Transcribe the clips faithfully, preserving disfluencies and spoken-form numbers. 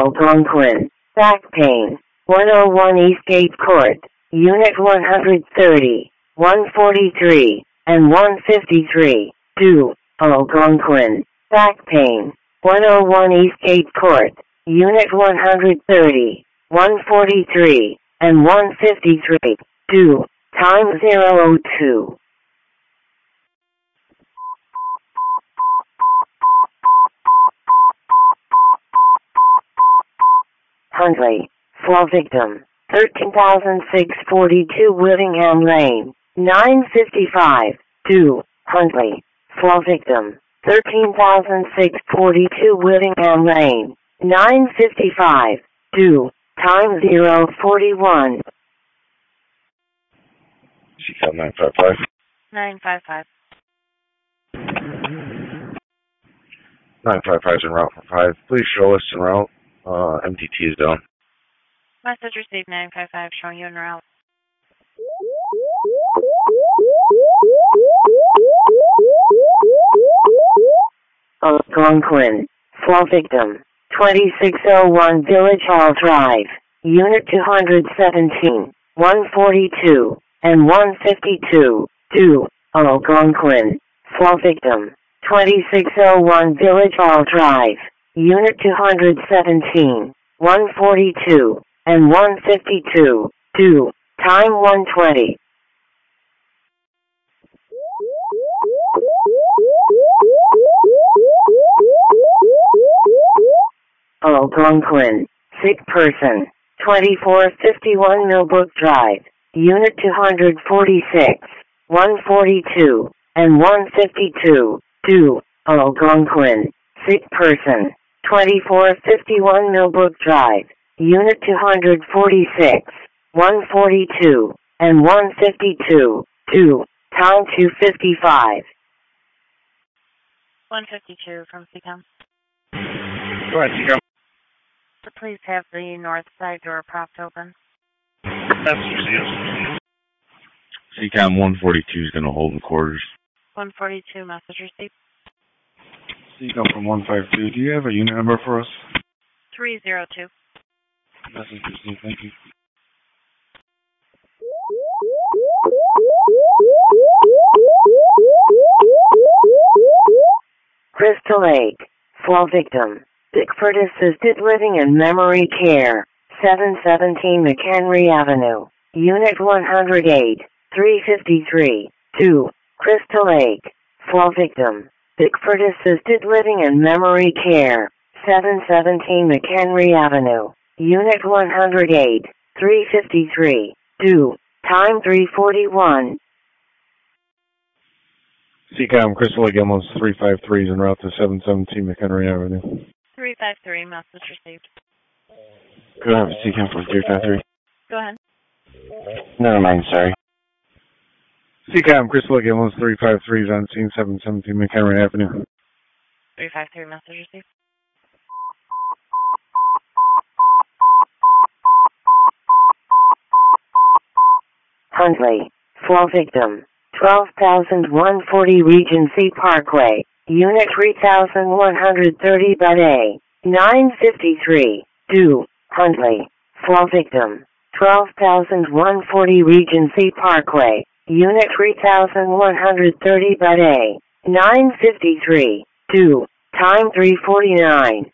Algonquin. Back pain. one oh one Eastgate Court. Unit one thirty, one forty-three, and one fifty-three. two. Algonquin. Back pain. one oh one Eastgate Court. Unit one thirty, one forty-three, and one fifty-three. two. Time zero oh two. Huntley. Fall victim. thirteen thousand six hundred forty-two Whittingham Lane. nine fifty-five. two. Huntley. Fall victim. thirteen thousand six hundred forty-two Whittingham Lane. nine fifty-five. two. Time zero forty-one. She called nine five five. nine five five. nine five five is en route for five. Please show us en route. Uh, M T T is down. Message received nine five five, showing you en route. Algonquin. Fall victim. twenty-six oh one Village Hall Drive. Unit two seventeen, one forty-two, and one fifty-two. two. Algonquin. Fall victim. twenty-six oh one Village Hall Drive. Unit two seventeen, one forty-two, and one fifty-two. two. Time one twenty. Algonquin. Sick person. twenty-four fifty-one Millbrook Drive. Unit two forty-six, one forty-two, and one fifty-two. two. Algonquin. Sick person. twenty-four fifty-one Millbrook Drive. Unit two forty-six, one forty-two, and one fifty-two. two. Time two fifty-five. one fifty-two from C COM. Go ahead, C COM. Please have the north side door propped open. That's received. C COM one forty-two is going to hold in quarters. one forty-two, message received. C COM from one five two, do you have a unit number for us? three zero two. Message received, thank you. Crystal Lake. Fall victim. Bickford Assisted Living and Memory Care. seven seventeen McHenry Avenue. Unit one oh eight, three fifty-three. two. Crystal Lake. Fall victim. Bickford Assisted Living and Memory Care. seven seventeen McHenry Avenue. Unit one oh eight, three fifty-three. two. Time three forty-one. C COM, Crystal Lake Ambulance three five three is en route to seven seventeen McHenry Avenue. three five three, message received. Could I have a C COM for three five three? Go ahead. Never mind, sorry. C COM, Crystal Lake Ambulance three five three is on scene seven seventeen McHenry Avenue. three five three, message received. Huntley. Fall victim. twelve thousand one hundred forty Regency Parkway. Unit three thousand one hundred thirty Bud A. nine fifty-three. two. Huntley. Fall victim. twelve thousand one hundred forty Regency Parkway. Unit three thousand one hundred thirty Bud A. nine fifty-three. two. Time three forty-nine.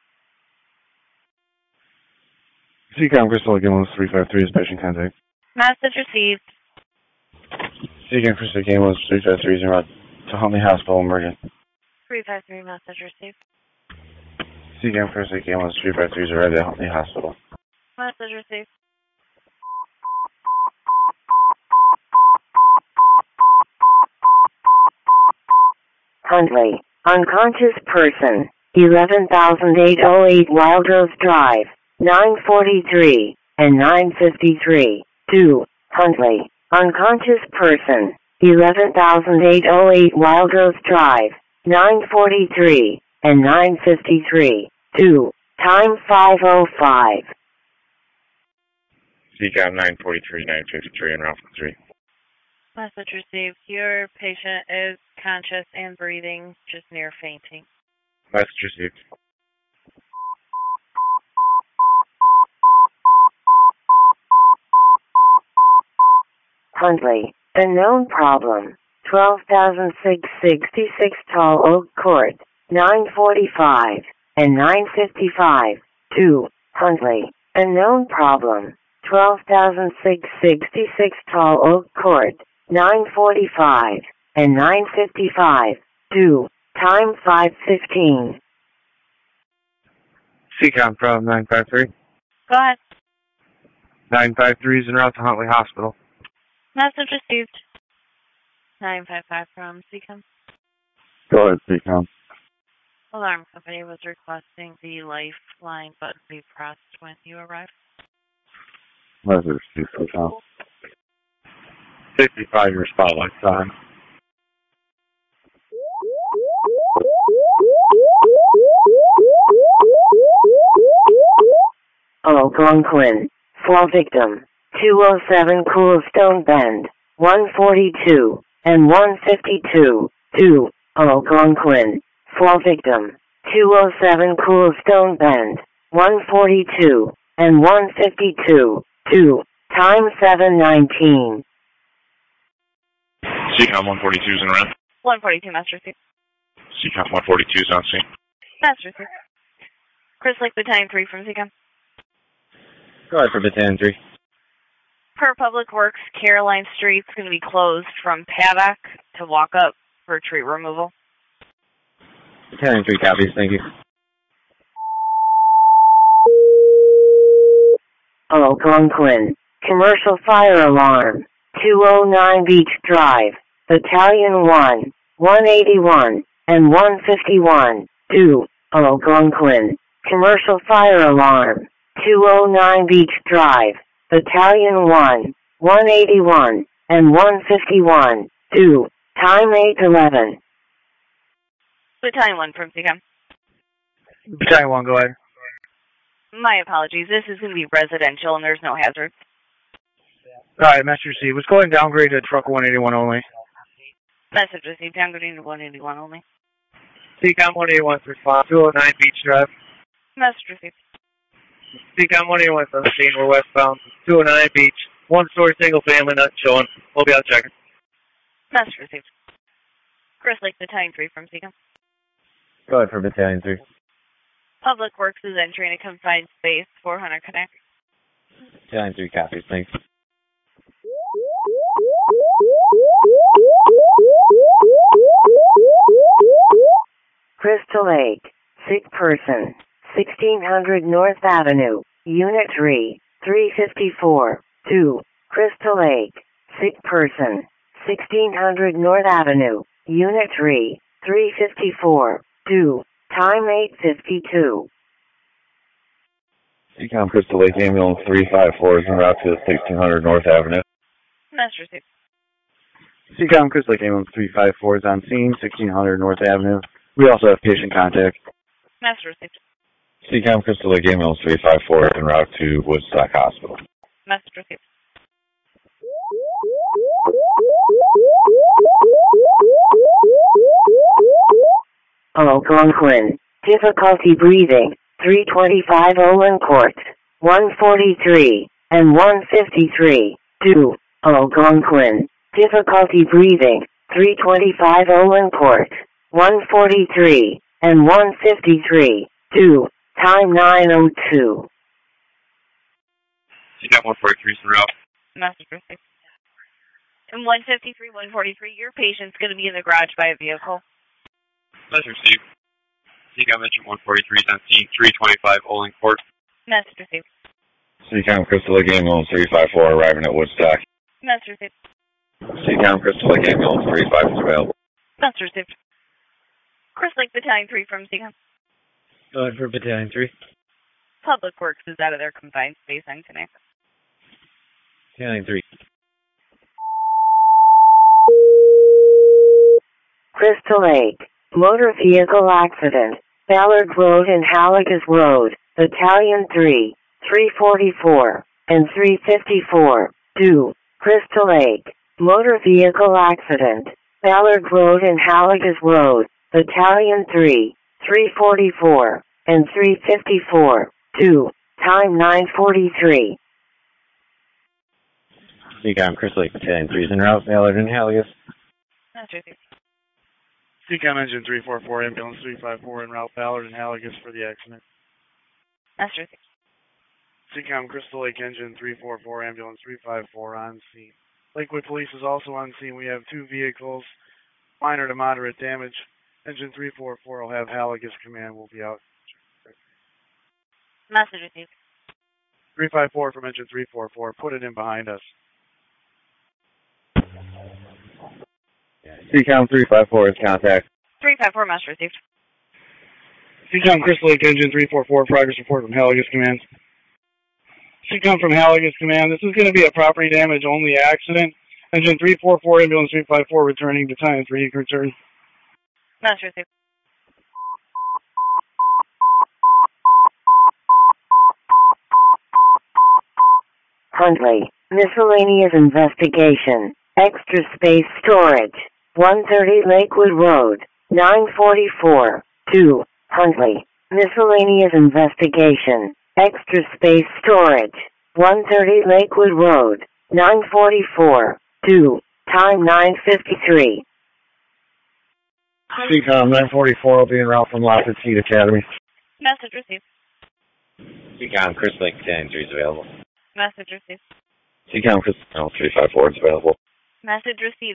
C COM, Crystal Lake Ambulance three five three is patient contact. Message received. C COM, Crystal Lake Ambulance three five three is en route to Huntley Hospital, Emergent. three five three, message received. C COM, Crystal Lake Ambulance three five three is arrived at Huntley Hospital. Message received. Huntley. Unconscious person. eleven thousand eight hundred eight Wild Rose Drive. nine forty-three and nine fifty-three. two. Huntley. Unconscious person. eleven thousand eight hundred eight Wild Rose Drive. nine forty-three and nine fifty-three. two. Time five oh five. C COM nine forty-three, nine fifty-three en route for three. Message received. Your patient is conscious and breathing, just near fainting. Message received. Huntley, unknown problem, twelve thousand six hundred sixty-six Tall Oak Court, nine forty-five, and nine fifty-five, two, Huntley, unknown problem, twelve thousand six hundred sixty-six Tall Oak Court, nine forty-five, and nine fifty-five, two, time five fifteen. C COM from nine five three. Go ahead. nine five three is en route to Huntley Hospital. Message received. nine five five from C COM. Go ahead, C COM. Alarm company was requesting the lifeline button be pressed when you arrive. Message received, C COM. fifty-five your spotlight time. Algonquin, fall victim, two oh seven Coolstone Bend, one forty-two, and one fifty-two, two, Algonquin, fall victim, two oh seven Coolstone Bend, one forty-two, and one fifty-two, two, time seven nineteen. C COM one forty-two is in route. one forty-two, Master Receipt. C COM one forty-two is on scene. Master Receipt. Chris Lake, Battalion three from C COM. Go ahead for Battalion three. Per Public Works, Caroline Street's going to be closed from paddock to walk up for tree removal. Battalion three copies, thank you. Algonquin, commercial fire alarm, two oh nine Beach Drive, Battalion one, one eighty-one, and one fifty-one, two, Algonquin, commercial fire alarm, two oh nine Beach Drive, Battalion one, one eighty-one, and one fifty-one, two, time eight eleven. Battalion one from C COM. Battalion one, go ahead. My apologies. This is going to be residential and there's no hazards. Alright, Master C. What's going downgrade to truck one eighty-one only? Message received. Downgrade to one eighty-one only. C COM one eighty-one for response, two oh nine Beach Drive. Message received. C COM one eighty-one from the scene, we're westbound, two oh nine Beach, one story single family, not showing. We'll be out checking. Message received. Chris Lake, Battalion three from C COM. Go ahead for Battalion three. Public Works is entering a confined space, four hundred connect. Battalion three copies, thanks. Crystal Lake, sick person, sixteen hundred North Avenue, Unit three, three fifty-four, two, Crystal Lake, sick person, sixteen hundred North Avenue, Unit three, three fifty-four, two, time eight fifty-two. C COM Crystal Lake Ambulance three five four is en route to sixteen hundred North Avenue. Message received. C COM Crystal Lake Ambulance three five four is on scene, sixteen hundred North Avenue. We also have patient contact. Message received. C COM Crystal Lake Ambulance three five four is en route to Woodstock Hospital. Message received. Algonquin, difficulty breathing, three twenty-five Olin Court, one forty-three, and one fifty-three, two, Algonquin, difficulty breathing, three twenty-five Olin Court, one forty-three, and one fifty-three, two, time nine oh two. C COM one forty-three is en route. Message received. And one fifty-three, one forty-three, your patient's going to be in the garage by a vehicle. Message received. C COM Engine one forty-three is on scene, three twenty-five Olin Court. Message received. C COM Crystal Lake Ambulance three five four arriving at Woodstock. Message received. C COM Crystal Lake Ambulance three five is available. Message received. Chris Lake, Battalion three from C COM. Go ahead for Battalion three. Public Works is out of their confined space on Connect. Battalion three. Crystal Lake, motor vehicle accident, Ballard Road and Halligas Road, Battalion three, three forty-four, and three fifty-four, two, Crystal Lake, motor vehicle accident, Ballard Road and Halligas Road, Battalion three, three forty-four, and three fifty-four, two, time nine forty-three. Seacom, Crystal Lake Battalion three is en route, Ballard and Halligus. That's received. Seacom engine three four four, ambulance three five four en route, Ballard and Halligus for the accident. That's received. Seacom Crystal Lake engine three four four, ambulance three five four on scene. Lakewood Police is also on scene. We have two vehicles, minor to moderate damage. Engine three four four will have Halligus command. We'll be out. Message received. three five four from engine three four four. Put it in behind us. Seacom three five four is contact. three five four, message received. Seacom Crystal Lake engine three four four, progress report from Halligus command. Seacom from Halligus command. This is going to be a property damage only accident. Engine three four four, ambulance three five four returning to time three, return. Message received. Huntley, miscellaneous investigation, extra space storage, one thirty Lakewood Road, nine forty-four, two, Huntley, miscellaneous investigation, extra space storage, one thirty Lakewood Road, nine forty-four, two, time nine fifty-three. Seacom nine forty-four will be en route from Lockwood Seed Academy. Message received. Seacom, Crystal Lake Battalion three is available. Message received. Seacom, Crystal three five four is available. Message received.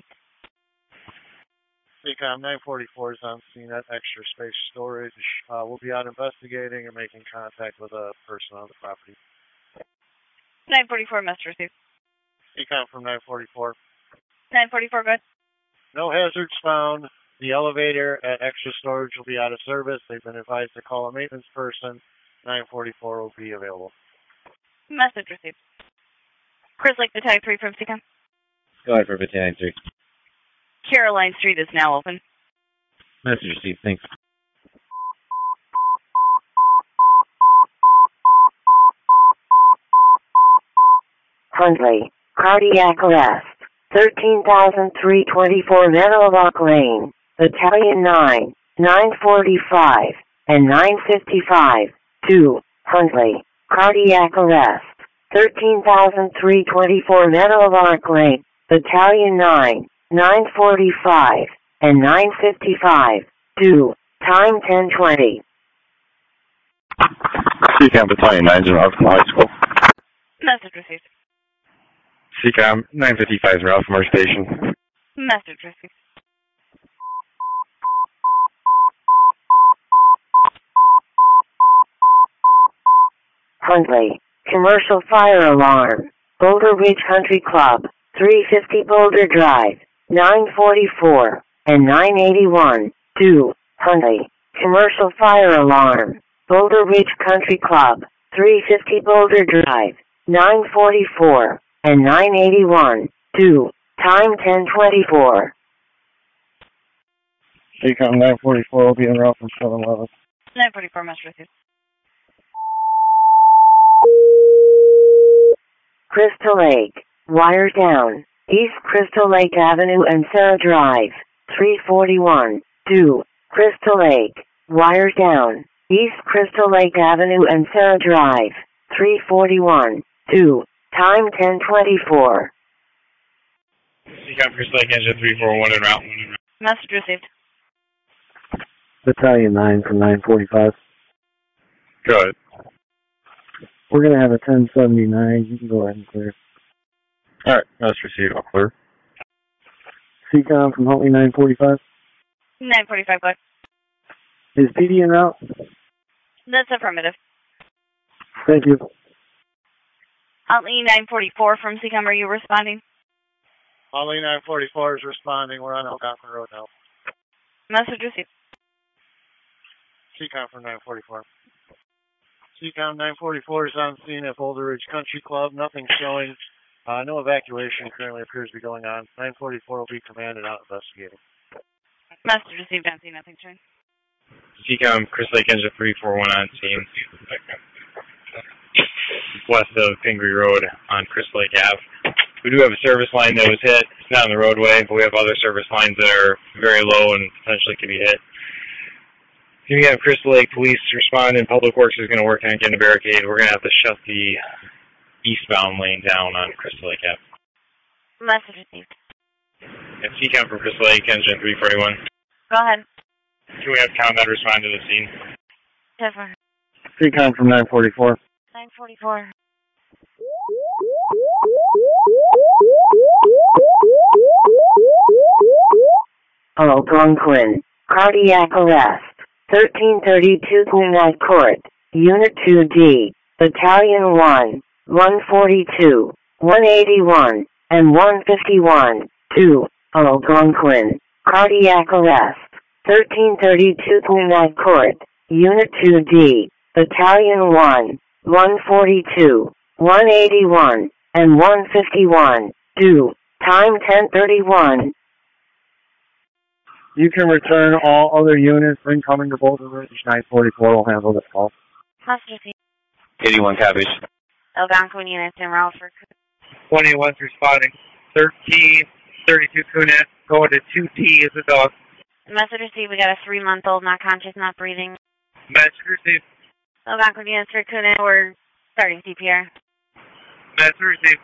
Seacom nine forty-four is on scene at extra space storage. Uh, we'll be out investigating and making contact with a person on the property. nine forty-four, message received. Seacom from nine forty-four. nine forty-four, good. No hazards found. The elevator at extra storage will be out of service. They've been advised to call a maintenance person. nine forty-four will be available. Message received. Crystal Lake Battalion three from Seacom. Go ahead for Battalion three. Caroline Street is now open. Message received, thanks. Huntley, cardiac arrest, thirteen thousand three twenty-four Meadowlark Lane, Battalion nine, nine forty-five, and nine fifty-five, two, Huntley, cardiac arrest, thirteen thousand three twenty-four Meadowlark Lane, Battalion nine, nine forty-five, and nine fifty-five, two, time ten twenty. Seacom Battalion nine is en route from high school. Message received. Seacom nine fifty-five is en route from our station. Message received. Huntley, commercial fire alarm, Boulder Ridge Country Club, three fifty Boulder Drive, nine forty-four, and nine eighty-one, two, Huntley, commercial fire alarm, Boulder Ridge Country Club, three fifty Boulder Drive, nine forty-four, and nine eighty-one, two, time ten twenty-four. Seacom nine forty-four will be en route from seven eleven. nine forty-four, message received. Crystal Lake, wire down, East Crystal Lake Avenue and Sarah Drive, three forty-one, two, Crystal Lake, wire down, East Crystal Lake Avenue and Sarah Drive, three forty-one, two, time ten twenty-four. Seacom Crystal Lake engine three four one en route. Message received. Battalion nine from nine forty-five. Go ahead. We're going to have a ten seventy-nine. You can go ahead and clear. All right, that's received. I'll clear. Seacom from Huntley nine forty-five. nine forty-five, good. Is P D en route? That's affirmative. Thank you. Huntley nine forty-four from Seacom, are you responding? Huntley nine forty-four is responding. We're on Algonquin Road now. Message received. Seacom from nine forty-four. Seacom nine forty-four is on scene at Boulder Ridge Country Club. Nothing showing. Uh, no evacuation currently appears to be going on. nine forty-four will be commanded out investigating. Message received on scene, nothing showing. Seacom Crystal Lake engine three four one on scene. West of Pingree Road on Crystal Lake Avenue. We do have a service line that was hit. It's not on the roadway, but we have other service lines that are very low and potentially could be hit. You have Crystal Lake Police respond, and Public Works is going to work on getting a barricade. We're going to have to shut the eastbound lane down on Crystal Lake Avenue. Message received. And C COM from Crystal Lake, engine three forty-one. Go ahead. Can we have ComEd respond to the scene? Different. C COM from nine forty-four. nine forty-four. Algonquin. Cardiac arrest. thirteen thirty-two Quinite Court. Unit two D. Battalion one. one forty-two. one eighty-one. And one fifty-one. two. Algonquin. Cardiac arrest. thirteen thirty-two Quinite Court. Unit two D. Battalion one. one forty-two. one eighty-one. And one fifty-one. two. Time ten thirty-one. You can return all other units incoming to both of them. nine forty-four will handle this call. Message received. eighty-one copies. Algonquin units en route for one eighty-one's responding. thirteen thirty-two Kunet, going to two T is a dog. Message received. We got a three-month-old, not conscious, not breathing. Message received. Algonquin units for Kunet. We're starting C P R. Message received.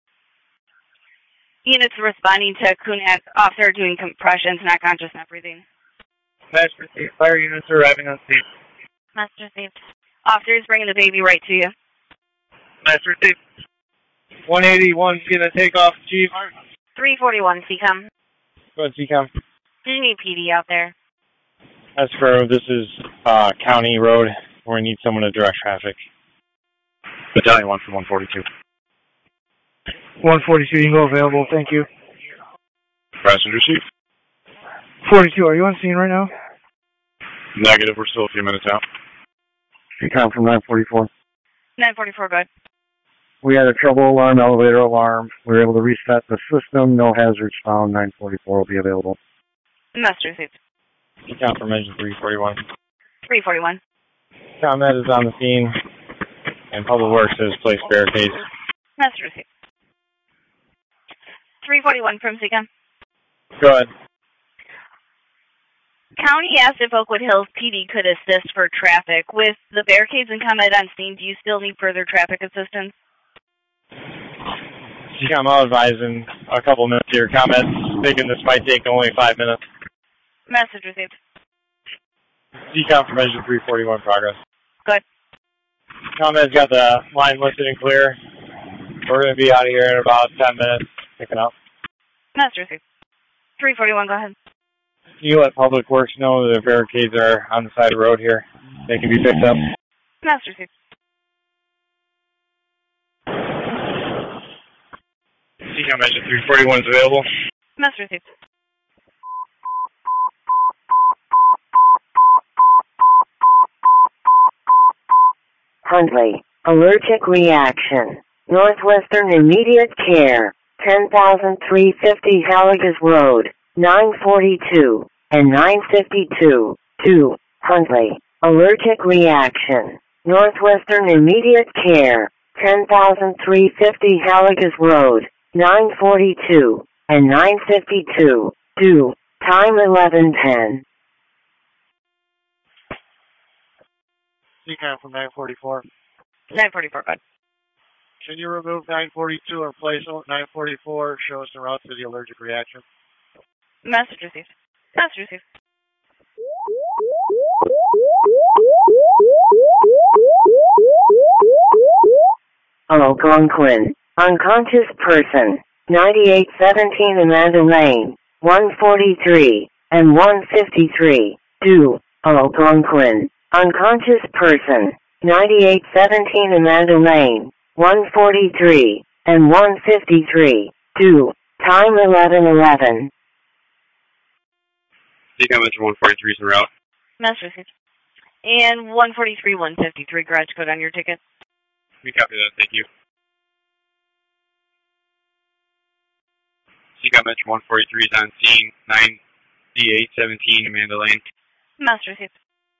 Units responding to Kunet. Officer doing compressions, not conscious, not breathing. Message received. Fire units are arriving on scene. Message received. Officer is bringing the baby right to you. Message received. one eighty-one's going to take off, Chief. three forty-one, C COM. Go ahead, C COM. Do you need P D out there? That's for, this is uh, County Road, where we need someone to direct traffic. Battalion one from one forty-two. one forty-two, you can go available. Thank you. Passenger seat? forty-two, are you on scene right now? Negative, we're still a few minutes out. C COM from nine forty-four. nine forty-four, good. We had a trouble alarm, elevator alarm. We were able to reset the system. No hazards found. nine forty-four will be available. Message received. C COM from engine three forty-one. three forty-one. ComEd is on the scene, and Public Works has placed barricades. Message received. three forty-one from C COM. Go ahead. County asked if Oakwood Hills P D could assist for traffic. With the barricades and ComEd on scene, do you still need further traffic assistance? C COM, I'll advise in a couple minutes here. ComEd's thinking this might take only five minutes. Message received. C COM from engine three forty-one, progress. Good. ComEd's got the line listed and clear. We're going to be out of here in about ten minutes, picking up. Message received. three forty-one, go ahead. Can you let Public Works know that the barricades are on the side of the road here? They can be picked up. Message received. C COM engine three forty-one is available. Message received. Huntley. Allergic reaction. Northwestern immediate care. ten thousand three hundred fifty Halligas Road. nine forty-two and nine fifty-two. two. Huntley. Allergic reaction. Northwestern immediate care. ten thousand three hundred fifty Halligas Road. nine forty-two and nine fifty-two. two. Time eleven ten. C COM from nine forty-four. nine forty-four, good. Can you remove nine forty-two and replace nine forty-four? Show us the route to the allergic reaction. Message received. Message received. Algonquin. Unconscious person. ninety-eight seventeen Amanda Lane. one forty-three and one fifty-three. two. Algonquin. Unconscious person. ninety-eight seventeen Amanda Lane. one forty-three and one fifty-three. two. Time eleven eleven. C COM engine one forty-three is en route. Message received. And one forty-three, one fifty-three, garage code on your ticket. We copy that, thank you. C COM engine one forty-three is on scene, ninety-eight seventeen Amanda Lane. Message received.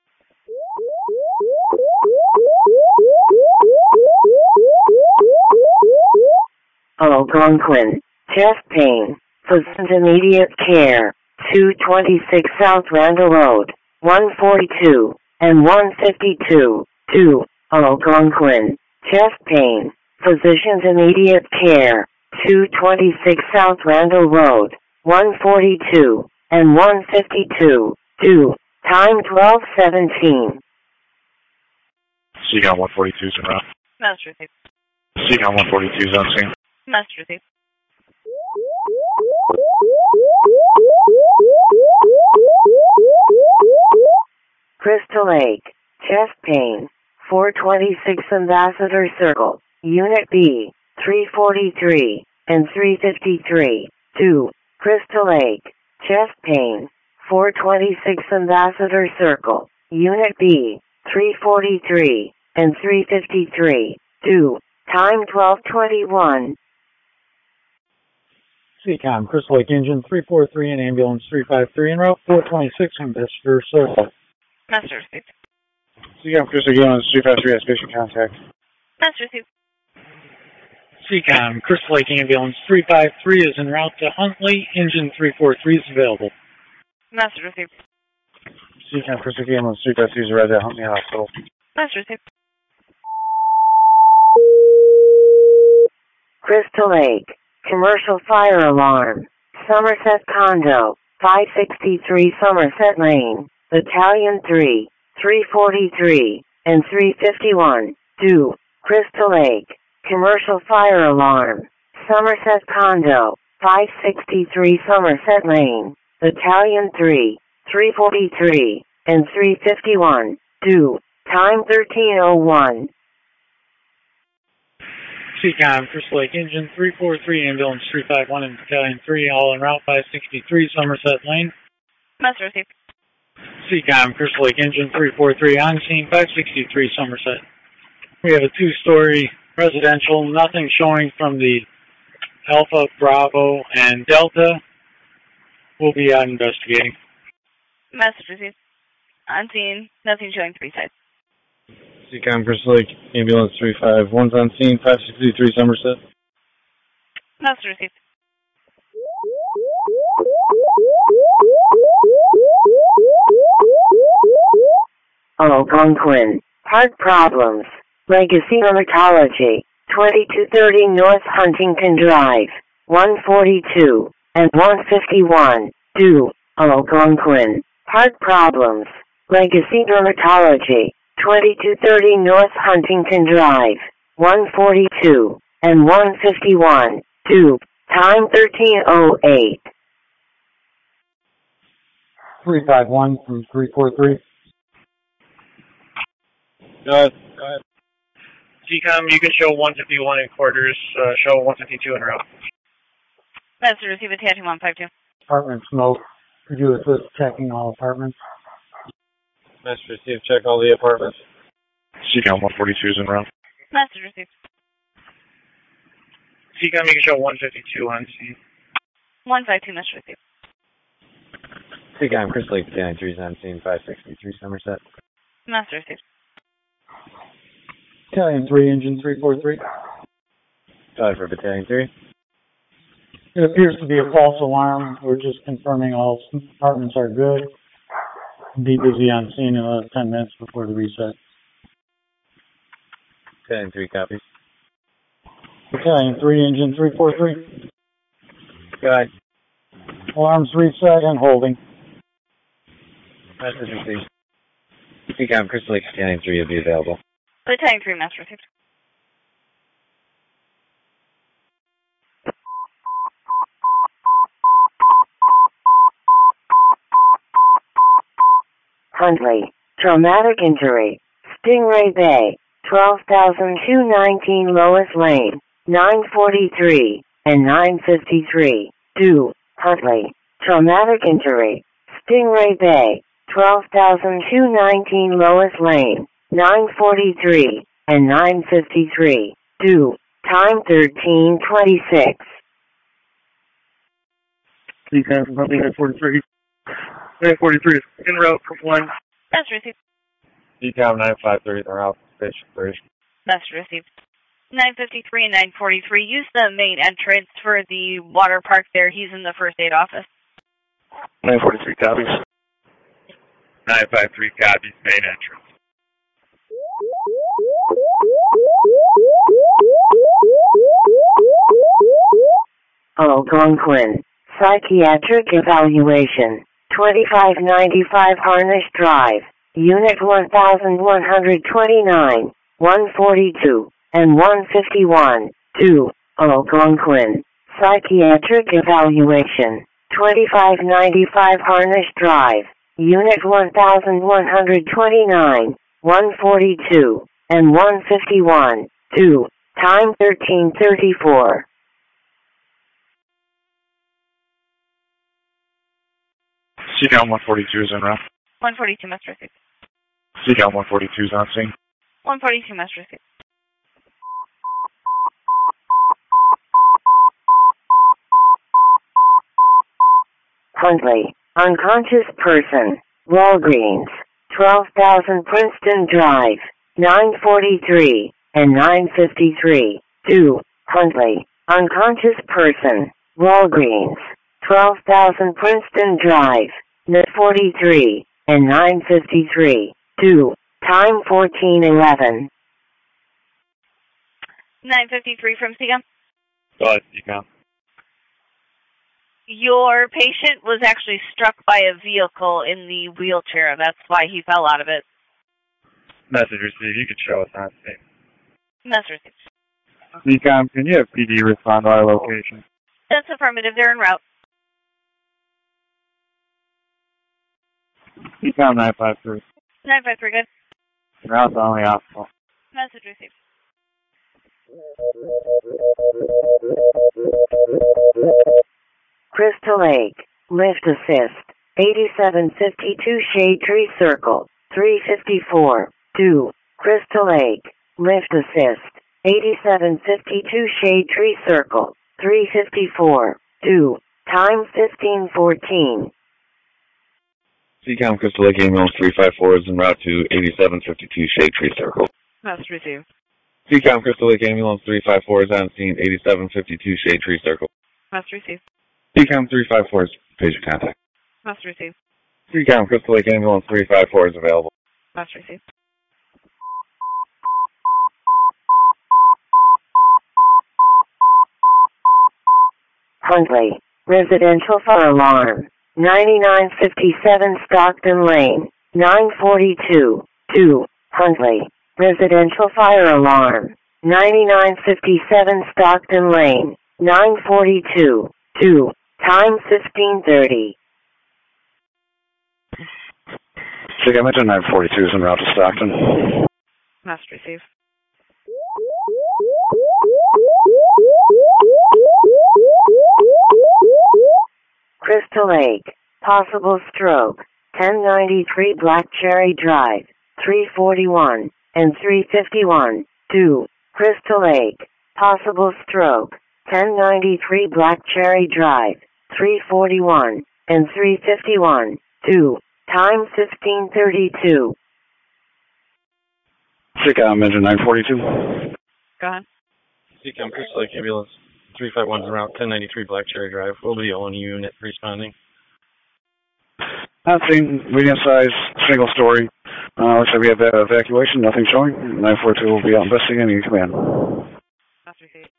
Algonquin. Chest pain. Physician's immediate care. two twenty-six South Randall Road. one forty-two and one fifty-two. two. Algonquin. Chest pain. Physician's immediate care. two twenty-six South Randall Road, one forty-two, and one fifty-two, two, time twelve seventeen. Seacom one forty-two is en route. Master received. Seacom one forty-two is on scene. Master received. Crystal Lake, chest pain, four twenty-six Ambassador Circle, Unit B, three forty-three, and three fifty-three, two, Crystal Lake, chest pain, four twenty-six Ambassador Circle, Unit B, three forty-three, and three fifty-three, two, time twelve twenty-one. Seacom, Crystal Lake Engine three four three and Ambulance three five three en route four twenty-six Ambassador Circle. Master received. Seacom, Crystal Lake Ambulance three five three has patient contact. Master received. Seacom, Crystal Lake Ambulance three five three is en route to Huntley. Engine three four three is available. Master received. Seacom, Crystal Lake Ambulance three five three is arrived at Huntley Hospital. Master received. Crystal Lake, commercial fire alarm, Somerset Condo, five sixty-three Somerset Lane, Battalion three, three forty-three, and three fifty-one, two, Crystal Lake, commercial fire alarm, Somerset Condo, five sixty-three Somerset Lane, Battalion three, three forty-three, and three fifty-one, two, time thirteen oh one. Seacom, Crystal Lake Engine three four three, Ambulance three five one, and Battalion three, all en route five sixty-three Somerset Lane. Master received. Seacom, Crystal Lake Engine three four three, on scene five sixty-three Somerset. We have a two-story residential, nothing showing from the Alpha, Bravo, and Delta. We'll be out investigating. Master received. On scene, nothing showing three sides. Seacom, Crystal Lake Ambulance three five one's on scene, five sixty-three Somerset. Master received. Algonquin, heart problems, Legacy Dermatology, twenty-two thirty North Huntington Drive, one forty-two, and one fifty-one, two, Algonquin, heart problems, Legacy Dermatology, twenty-two thirty North Huntington Drive, one forty-two, and one fifty-one, two, time thirteen oh eight. three five one from three four three. Go ahead. Go ahead. Seacom, you can show one fifty-one in quarters, uh, show one fifty-two in route. Master received. Attaching one five two. Apartment smoke. Could you assist checking all apartments? Master received, check all the apartments. Seacom one forty-two is en route. Master received. Seacom, you can show one fifty-two on scene. one five two, Master received. Seacom, Crystal Lake Battalion three is on scene, five sixty-three Somerset. Master received. Battalion three, Engine three four three. Sorry for Battalion three. It appears to be a false alarm. We're just confirming all apartments are good. Be busy on scene in another ten minutes before the reset. Battalion three copies. Battalion three, Engine three four three. Go ahead. Alarms reset and holding. Message received. Seacom, Crystal Lake Battalion three will be available. Battalion three, Master received. Huntley, traumatic injury, Stingray Bay, twelve thousand two hundred nineteen Lois Lane, nine forty-three, and nine fifty-three, two, Huntley, traumatic injury, Stingray Bay, twelve thousand two hundred nineteen Lois Lane, nine forty-three, and nine fifty-three, two, time thirteen twenty-six. Seacom from Huntley forty-three. nine forty-three, en route for one. Master received. Seacom nine five three, they're out. Pitch three. Master received. nine fifty-three and nine forty-three. Use the main entrance for the water park there. He's in the first aid office. nine forty-three copies. nine five three copies, main entrance. Algonquin. Psychiatric evaluation. twenty-five ninety-five Harnish Drive. Unit one thousand one hundred twenty-nine, one forty-two, and one fifty-one. two. Algonquin. Psychiatric evaluation. twenty-five ninety-five Harnish Drive. Unit one thousand one hundred twenty-nine, one forty-two, and one fifty-one. two. Time thirteen thirty-four. C COM one forty-two is en route. one forty-two must receive. C COM one forty-two is on scene. one forty-two must receive. Huntley. Unconscious person. Walgreens. twelve thousand Princeton Drive. nine forty-three and nine fifty-three. two. Huntley. Unconscious person. Walgreens. twelve thousand Princeton Drive. nine forty-three and nine fifty-three. two. Time fourteen eleven. nine fifty-three from C COM. Go ahead, C COM. Your patient was actually struck by a vehicle in the wheelchair. That's why he fell out of it. Message received. You could show us on scene. Message received. C COM, can you have P D respond to our location? That's affirmative. They're en route. C COM nine five three. nine five three, good. Route's only optional. Message received. Crystal Lake. Lift assist. eighty-seven fifty-two Shade Tree Circle. three fifty-four. two. Crystal Lake. Lift assist. eighty-seven fifty-two Shade Tree Circle. three fifty-four. two. Time fifteen fourteen. C COM Crystal Lake Ambulance three five four is en route to eighty-seven fifty-two Shade Tree Circle. Message received. C COM Crystal Lake Ambulance three five four is on scene, eighty-seven fifty-two Shade Tree Circle. Message received. C COM three five four is patient contact. Message received. C COM Crystal Lake Ambulance three five four is available. Message received. Huntley. Residential fire alarm. ninety-nine fifty-seven Stockton Lane. nine forty-two. two. Huntley. Residential fire alarm. ninety-nine fifty-seven Stockton Lane. nine forty-two. two. Time fifteen thirty. C COM Engine nine forty-two is en route to Stockton. Message received. Crystal Lake. Possible stroke. ten ninety-three Black Cherry Drive. three forty-one and three fifty-one. two. Crystal Lake. Possible stroke. ten ninety-three Black Cherry Drive. three forty-one and three fifty-one. two. Time fifteen thirty-two. C COM Engine nine forty-two. Go ahead. C COM Crystal Lake Ambulance three five one is en route, ten ninety-three Black Cherry Drive. Will be the only unit responding. Not seen, medium size, single story. Uh, looks like we have uh, evacuation, nothing showing. nine forty-two will be out investigating in command. Message received.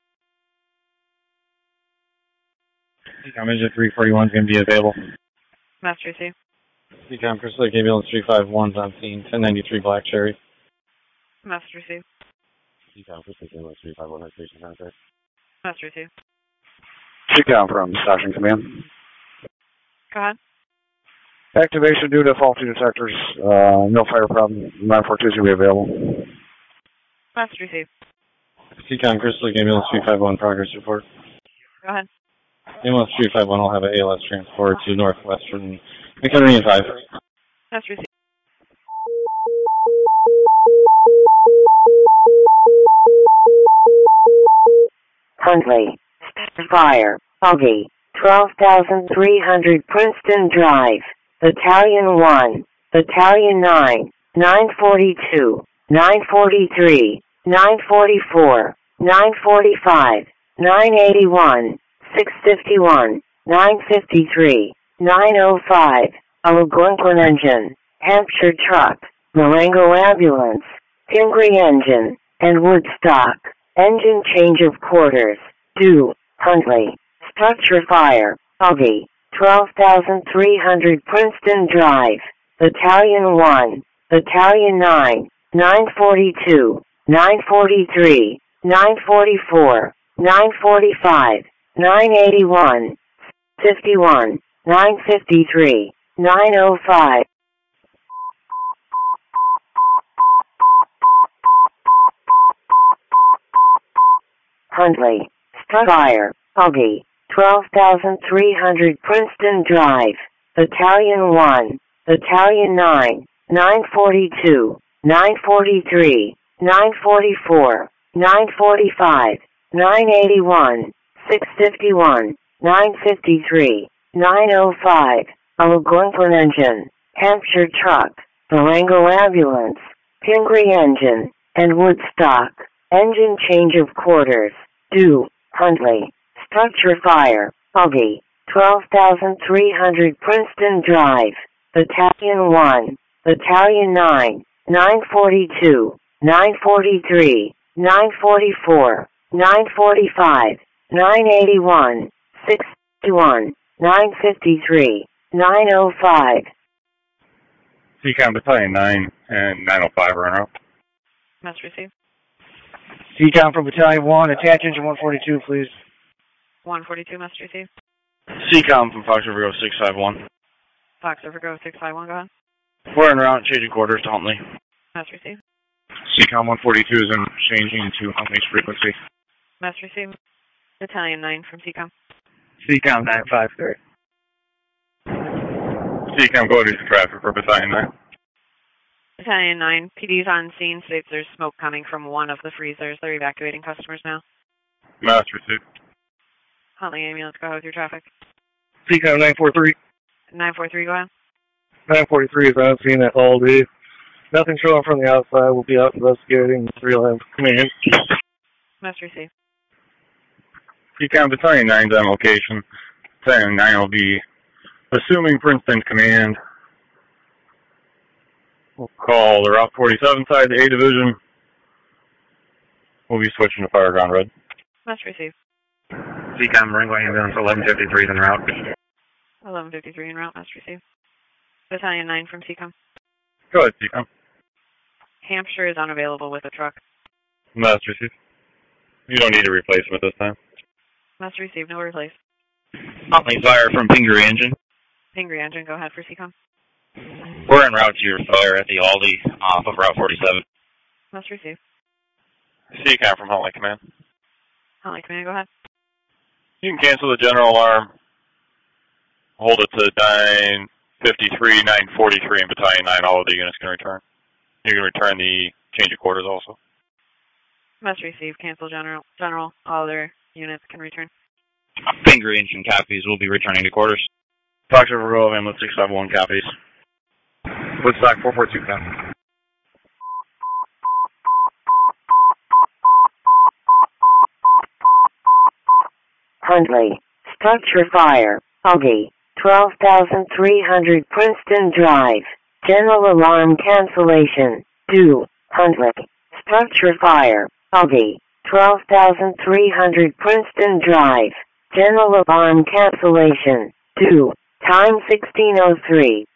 C COM Engine three forty-one is going to be available. Message received. C COM Crystal Lake Ambulance three five one is on scene, ten ninety-three Black Cherry. Message received. C COM Crystal Lake Ambulance three five one has patient contact. Message received. C COM from Stockton Command. Go ahead. Activation due to faulty detectors. Uh, no fire problem. nine forty-two is going to be available. Message received. C COM Crystal Lake Ambulance three five one progress report. Go ahead. Ambulance three five one will have an A L S transport to Northwestern McHenry and five. Message received. Huntley. Fire. Buggy. twelve thousand three hundred Princeton Drive. Battalion one. Battalion nine. nine forty-two. nine forty-three. nine forty-four. nine forty-five. nine eighty-one. six fifty-one. nine fifty-three. nine oh five. Algonquin Engine. Hampshire Truck. Marengo Ambulance. Pingree Engine. And Woodstock. Engine change of quarters. two. Huntley. Structure fire. Buggy. twelve thousand three hundred Princeton Drive. Battalion one. Battalion nine. nine forty-two. nine forty-three. nine forty-four. nine forty-five. nine eighty-one. fifty-one. nine fifty-three. nine oh five. Huntley. Fire. Buggy. twelve thousand three hundred Princeton Drive. Battalion one. Battalion nine. nine forty-two. nine forty-three. nine forty-four. nine forty-five. nine eighty-one. six fifty-one. nine fifty-three. nine oh five. Algonquin engine. Hampshire truck. Durango ambulance. Pingree engine. And Woodstock. Engine change of quarters. Due. Huntley. Structure fire. Buggy. twelve thousand three hundred Princeton Drive. Battalion one. Battalion nine. nine forty-two. nine forty-three. nine forty-four. nine forty-five. nine eighty-one. six fifty-one. nine fifty-three. nine oh five. C COM Battalion nine and nine oh five are en route. Must receive. C COM from Battalion one, attach engine one forty-two, please. one forty-two must receive. C COM from Fox River Go six five one. Fox River Go six five one, go ahead. We're en route, changing quarters to Huntley. Must receive. C COM one forty-two is in changing to Huntley's frequency. Must receive. Battalion nine from C COM. C COM nine five three. C COM, go ahead to traffic for Battalion nine. Battalion nine, P D's on scene, states there's smoke coming from one of the freezers. They're evacuating customers now. Must receive. Huntley ambulance, go ahead with your traffic. C COM nine four three. nine four three, go ahead. nine forty-three is on scene at all day. Nothing showing from the outside. We'll be out investigating. three will have command. Must receive. C COM Battalion nine's on location. Battalion nine will be assuming Princeton command. We'll call the Route forty-seven side, the A Division. We'll be switching to fire ground red. Must receive. C COM Ringo ambulance eleven fifty-three is en route. eleven fifty-three en route, must receive. Battalion nine from C COM. Go ahead, C COM. Hampshire is unavailable with a truck. Must receive. You don't need a replacement this time. Must receive, no replace. Huntley fire from Pingree engine. Pingree engine, go ahead for C COM. We're en route to your fire at the Aldi off of Route forty-seven. Must receive. C COM from Huntley Command. Huntley Command, go ahead. You can cancel the general alarm. Hold it to nine fifty-three, nine forty-three, and Battalion nine. All of the units can return. You can return the change of quarters also. Must receive. Cancel general. General. All other units can return. Pingree engine copies. We'll be returning to quarters. Fox River Grove, ambulance six five one copies. Woodstock four four two copies. Huntley. Structure fire. Buggy. twelve thousand three hundred Princeton Drive. General alarm cancellation. Due. Huntley. Structure fire. Buggy. twelve thousand three hundred Princeton Drive. General alarm cancellation. Due. Time sixteen oh three.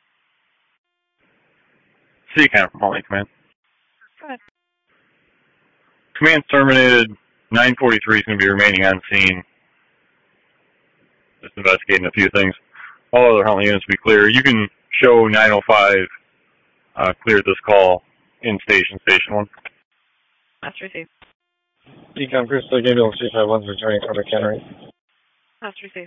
C COM from Huntley Command. Go ahead. Command terminated. nine forty-three is going to be remaining on scene. Just investigating a few things. All other Huntley units will be clear. You can show nine oh five uh, cleared this call in station, station one. Must receive. C COM Crystal Lake ambulance three five one is returning from McHenry. Must receive.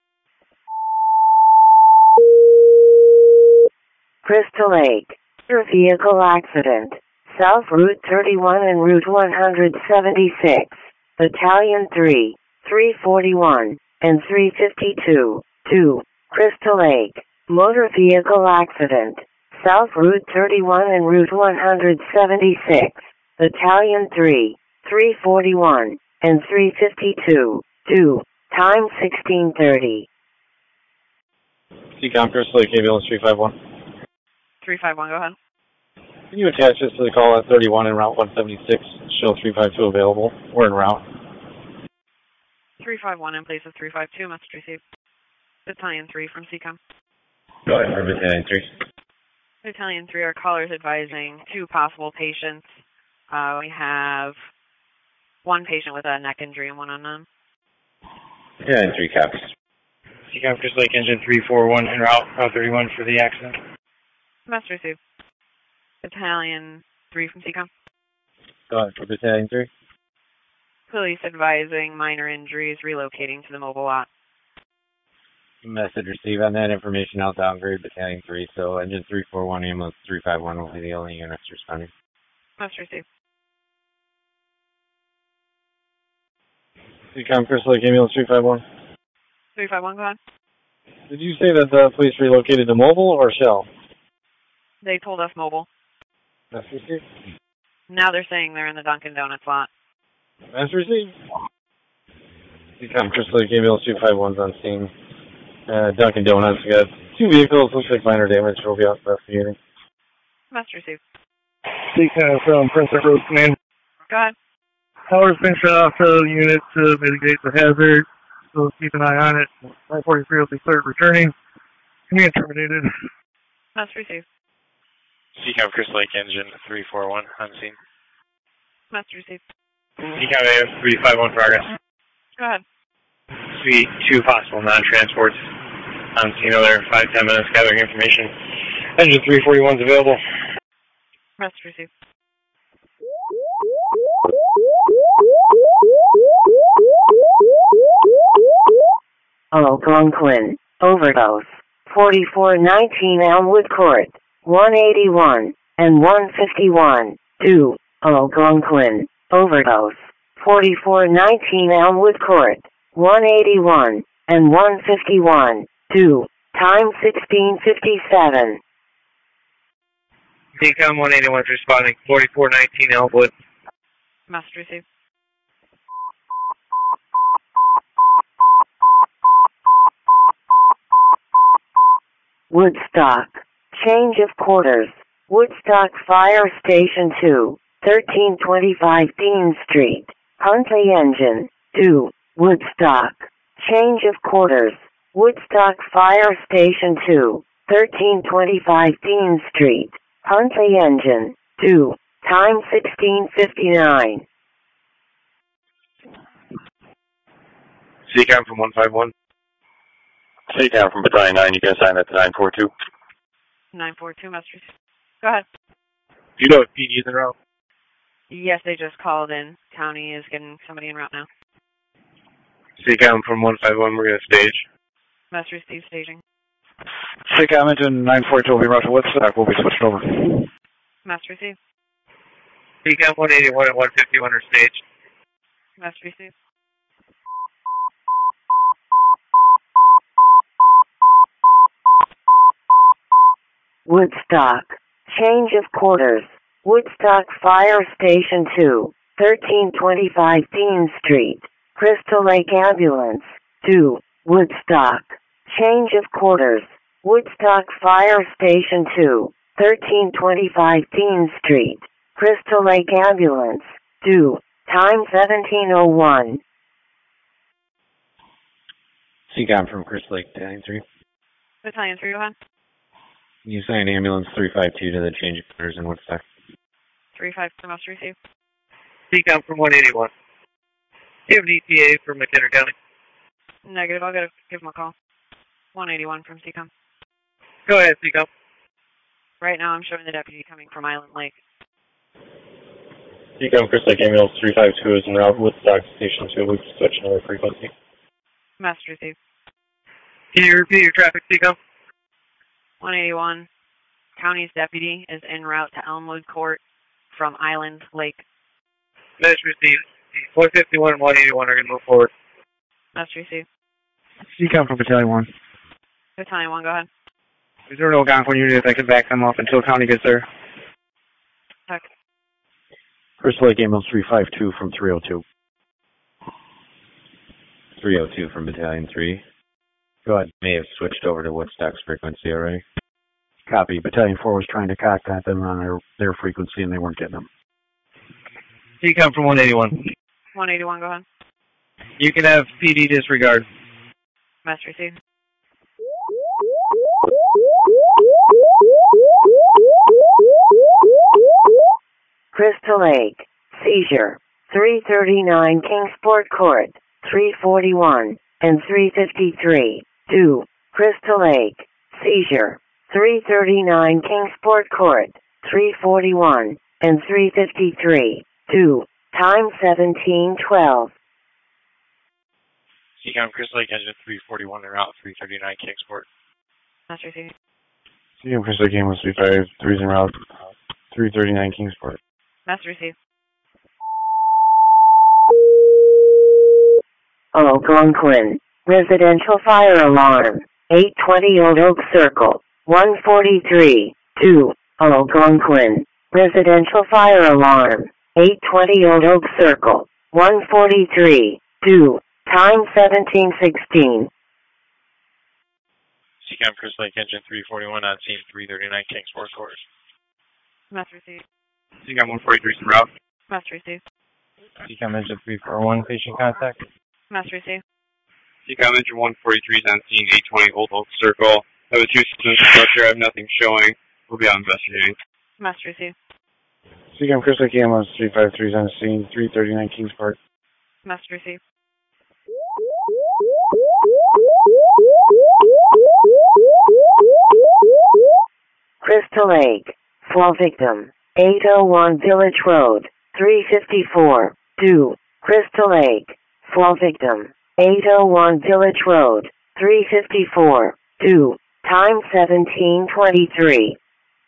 Crystal Lake. Vehicle accident. South Route thirty-one and Route one seventy-six. Battalion three, three forty-one, and three fifty-two. two. Crystal Lake. Motor vehicle accident. South Route thirty-one and Route one seventy-six. Battalion three, three forty-one, and three fifty-two. two. Time sixteen thirty. C COM Crystal Lake ambulance three five one. three five one, go ahead. Can you attach this to the call at thirty-one and Route one seventy-six? Show three five two available. We're en route. three five one in place of three five two, message received. Battalion three from C COM. Go ahead, for Battalion three. Battalion three, our callers advising two possible patients. Uh, we have one patient with a neck injury and one unknown. Battalion three copies. C COM Crystal Lake Engine three four one en route, Route thirty-one for the accident. Message received. Battalion three from C COM. Go ahead, for Battalion three. Police advising minor injuries, relocating to the mobile lot. Message received on that information. I'll downgrade Battalion three, so Engine three four one, ambulance three five one will be the only units responding. Message received. C COM Crystal Lake Ambulance three five one. three five one, go ahead. Did you say that the police relocated to mobile or shell? They told us mobile. Message received. Now they're saying they're in the Dunkin' Donuts lot. Message received. C COM Crystal Lake Ambulance two five one's on scene. Uh, Dunkin' Donuts got two vehicles, looks like minor damage. We'll be out investigating. Message received. C COM from Princess Road Command. Go ahead. Power's been shut off to the unit to mitigate the hazard, so keep an eye on it. nine forty-three will be cleared returning. Command terminated. Message received. C COM Crystal Lake Engine three four one on scene. Message received. C COM A M three five one progress. Go ahead. See two possible non-transports on scene over there. Five, ten minutes gathering information. Engine three forty-one's available. Message received. Algonquin, overdose, forty-four nineteen Elmwood Court, one eighty-one, and one fifty-one, two, Algonquin, overdose, forty-four nineteen Elmwood Court, one eighty-one, and one fifty-one, two, time sixteen fifty-seven. C COM one eighty-one's responding, forty-four nineteen Elmwood. Message received. Woodstock, change of quarters, Woodstock Fire Station two, thirteen twenty-five Dean Street, Huntley Engine, two, Woodstock, change of quarters, Woodstock Fire Station two, thirteen twenty-five Dean Street, Huntley Engine, two, time sixteen fifty-nine. C COM from one five one. C COM from Battalion nine, you can assign that to nine four two. nine four two, message received. Go ahead. Do you know what P D is en route? Yes, they just called in. County is getting somebody en route now. C COM from one five one, we're going to stage. Message received, staging. C COM Engine nine four two will be routed to Woodstock. We'll be switched over. Message received. C COM one eighty-one and one fifty-one are staged. Message received. Woodstock, change of quarters, Woodstock Fire Station two, thirteen twenty-five Dean Street, Crystal Lake Ambulance, two, Woodstock, change of quarters, Woodstock Fire Station two, thirteen twenty-five Dean Street, Crystal Lake Ambulance, two, time seventeen oh one. C COM from Crystal Lake, Battalion three. Battalion three, go ahead. You assign ambulance three five two to the change of quarters in Woodstock. three five two, message received. C COM from one eighty-one. Do you have an E T A from McHenry County? Negative, I'll gotta give them a call. one eighty-one from C COM. Go ahead, C COM. Right now I'm showing the deputy coming from Island Lake. C COM Crystal Lake Ambulance three five two is en route Woodstock Station two. We've switched another frequency. Message received. Can you repeat your traffic, C COM? one eighty-one, county's deputy is en route to Elmwood Court from Island Lake. Message received. one fifty-one and one eighty-one are going to move forward. Message received. C COM from Battalion one. Battalion one, go ahead. Is there no Algonquin unit that can back them up until County gets there? Check. Crystal Lake Ambulance three five two from three oh two. three oh two from Battalion three. Go ahead. May have switched over to Woodstock's frequency already. Copy. Battalion four was trying to contact them on their, their frequency and they weren't getting them. C COM from one eighty-one. one eighty-one, go ahead. You can have P D disregard. Message received. Crystal Lake, seizure, three thirty-nine Kingsport Court, three forty-one, and three fifty-three. two. Crystal Lake, seizure, three thirty-nine Kingsport Court, three forty-one, and three fifty-three. two. Time seventeen twelve. Seacom Crystal Lake engine three forty-one and route three thirty-nine Kingsport. Message received. Seacom Crystal Lake ambulance three five three is en route three thirty-nine Kingsport. Message received. Algonquin, residential fire alarm, eight twenty Old Oak Circle, one forty-three. two. Algonquin, residential fire alarm, eight twenty Old Oak Circle, one forty-three. two. Time seventeen sixteen. Seacom Crystal Lake engine three forty-one on scene three thirty-nine Kingsport Court. Message received. Seacom one forty-three is en route. Message received. Seacom engine three forty-one, patient contact. Message received. Seacom engine one forty-three is on scene eight twenty Old Oak Circle. I have a two systems structure. I have nothing showing. We'll be out investigating. Message received. Seacom Crystal Lake ambulance three five three is on scene three thirty-nine Kingsport. Message received. Crystal Lake, fall victim, eight oh one Village Road, three fifty-four. two. Crystal Lake, fall victim, eight oh one Village Road, three fifty-four. two. Time seventeen twenty-three.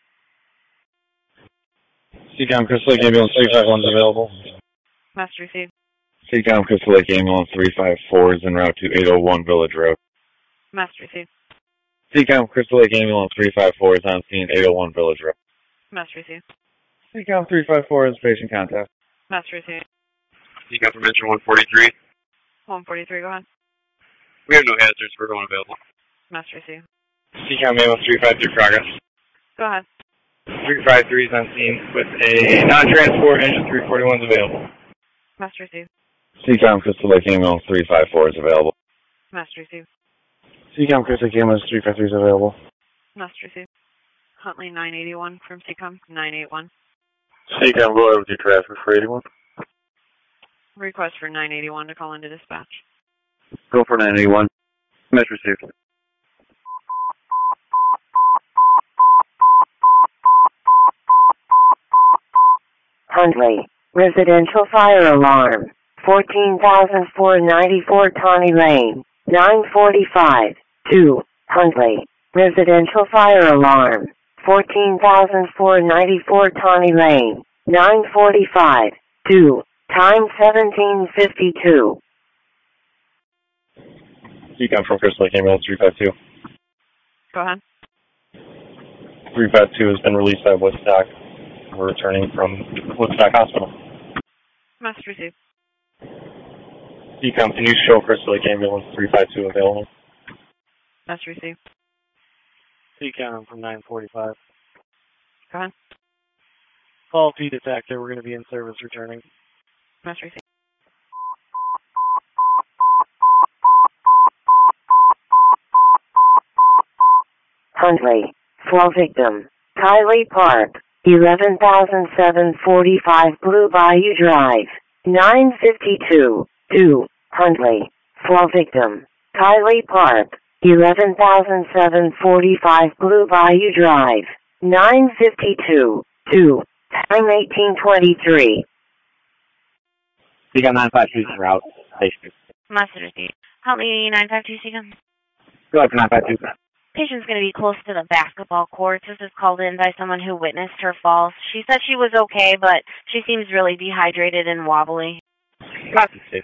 Seacom Crystal Lake ambulance three five one is available. Message received. Seacom Crystal Lake ambulance three five four is en route to eight oh one Village Road. Message received. Seacom Crystal Lake ambulance three five four is on scene eight oh one Village Road. Message received. Seacom three five four is patient contact. Message received. Seacom from engine one forty-three. one forty-three, go ahead. We have no hazards. We're going available. Message received. Seacom ambulance three five three progress. Go ahead. three five three is on scene with a non-transport engine three forty-one is available. Message received. Seacom Crystal Lake ambulance three five four is available. Message received. Seacom Crystal Lake ambulance three five three is available. Message received. Huntley nine eighty-one from Seacom nine eighty-one. Seacom, go ahead with your transfer for eighty-one. Request for nine eighty-one to call into dispatch. Go for nine eighty-one. Message received. Huntley, residential fire alarm, fourteen thousand four hundred ninety-four Tawny Lane, nine forty-five. two. Huntley, residential fire alarm, fourteen thousand four hundred ninety-four Tawny Lane, nine forty-five. two. Time seventeen fifty-two. Seacom from Crystal Lake ambulance three five two. Go ahead. three five two has been released by Woodstock. We're returning from Woodstock Hospital. Message received. Seacom, can you show Crystal Lake ambulance three five two available? Message received. Seacom from nine forty-five. Go ahead. Call P detector. We're going to be in service returning. Message received. Huntley, fall victim, Kylie Park, eleven thousand seven hundred forty-five Blue Bayou Drive, nine fifty-two. two. Huntley, fall victim, Kylie Park, eleven thousand seven hundred forty-five Blue Bayou Drive, nine fifty-two. two. Time eighteen twenty-three. Seacom nine five two is en route. Patient. Message received. Help me nine five two Seacom. Go ahead for nine five two. Patient's going to be close to the basketball courts. This is called in by someone who witnessed her fall. She said she was okay, but she seems really dehydrated and wobbly. Message received.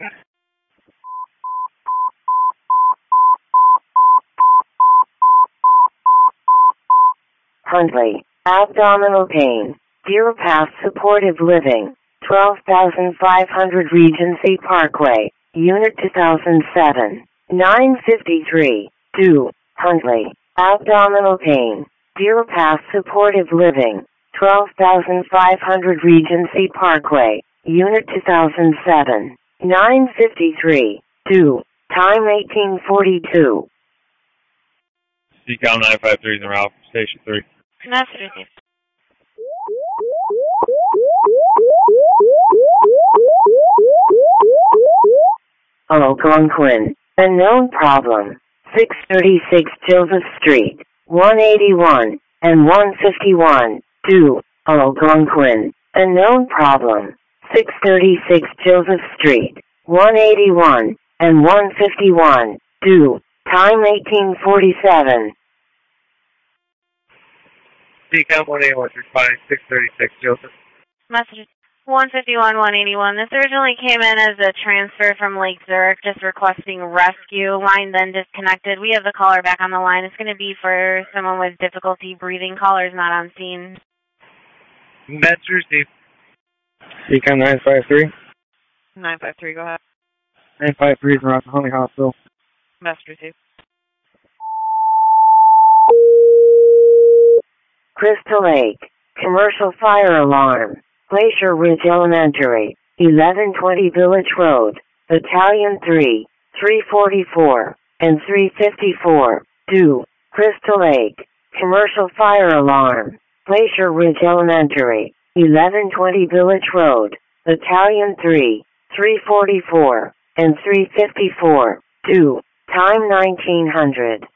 Huntley, abdominal pain, Deer Path Supportive Living, twelve thousand five hundred Regency Parkway, Unit two thousand seven, nine fifty-three. two. Huntley, abdominal pain, Deer Path Supportive Living, twelve thousand five hundred Regency Parkway, Unit two thousand seven, nine fifty-three, two, time eighteen forty-two. C COM nine five three is en route, Station three. Message received. Algonquin, unknown problem, six thirty-six Joseph Street, one eighty-one, and one fifty-one, two, Algonquin, unknown problem, six thirty-six Joseph Street, one eighty-one, and one fifty-one, two, time eighteen forty-seven. C COM one eighty-one through five, six thirty-six Joseph. Message one fifty-one, one eighty-one. This originally came in as a transfer from Lake Zurich, just requesting rescue. Line then disconnected. We have the caller back on the line. It's going to be for someone with difficulty breathing. Caller's not on scene. Message received. C COM nine five three. nine five three, go ahead. nine five three is around Huntley Hospital. Message received. Crystal Lake, commercial fire alarm, Glacier Ridge Elementary, eleven twenty Village Road, Battalion three, three forty-four, and three fifty-four, two, Crystal Lake, commercial fire alarm, Glacier Ridge Elementary, eleven twenty Village Road, Battalion three, three forty-four, and three fifty-four, two, time nineteen hundred.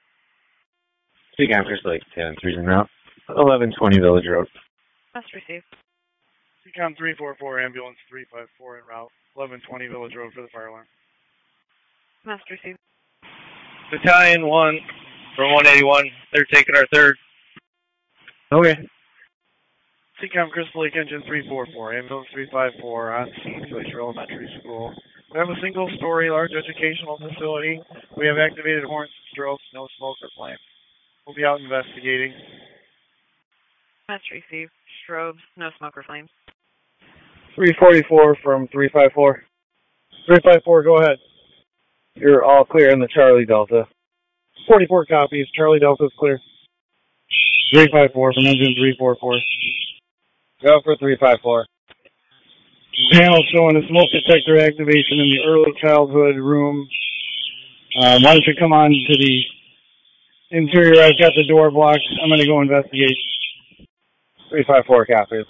C COM Crystal Lake, ten three is en route, eleven twenty Village Road. Message received. C COM three four four, ambulance three five four en route, eleven twenty Village Road for the fire alarm. Message received. Battalion one from one eighty-one. They're taking our third. Okay. C COM Crystal Lake engine three four four, ambulance three five four, on scene, Glacier Elementary School. We have a single-story large educational facility. We have activated horns, strobes, no smoke or flame. We'll be out investigating. Message received. Strobes, no smoke or flames. three forty-four from three five four. three five four, go ahead. You're all clear in the Charlie Delta. forty-four copies. Charlie Delta's clear. three five four from engine three four four. Go for three five four. Panel showing a smoke detector activation in the early childhood room. Uh, why don't you come on to the interior? I've got the door blocked. I'm going to go investigate. three five four copies.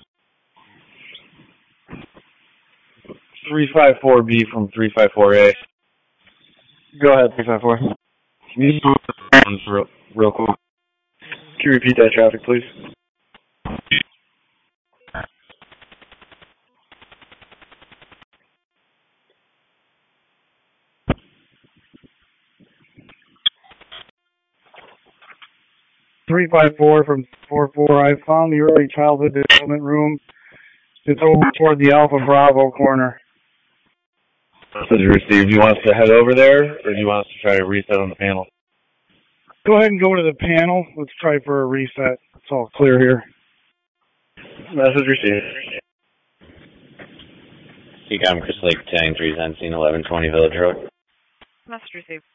three five four B from three five four A. Go ahead, three five four. Can you just move the phones real, real quick? Can you repeat that traffic, please? three five four from four four. I found the early childhood development room. It's over toward the Alpha Bravo corner. Message received. Do you want us to head over there, or do you want us to try to reset on the panel? Go ahead and go to the panel. Let's try for a reset. It's all clear here. Message received. C COM Crystal Lake, ten three is on scene, eleven twenty Village Road. Message received.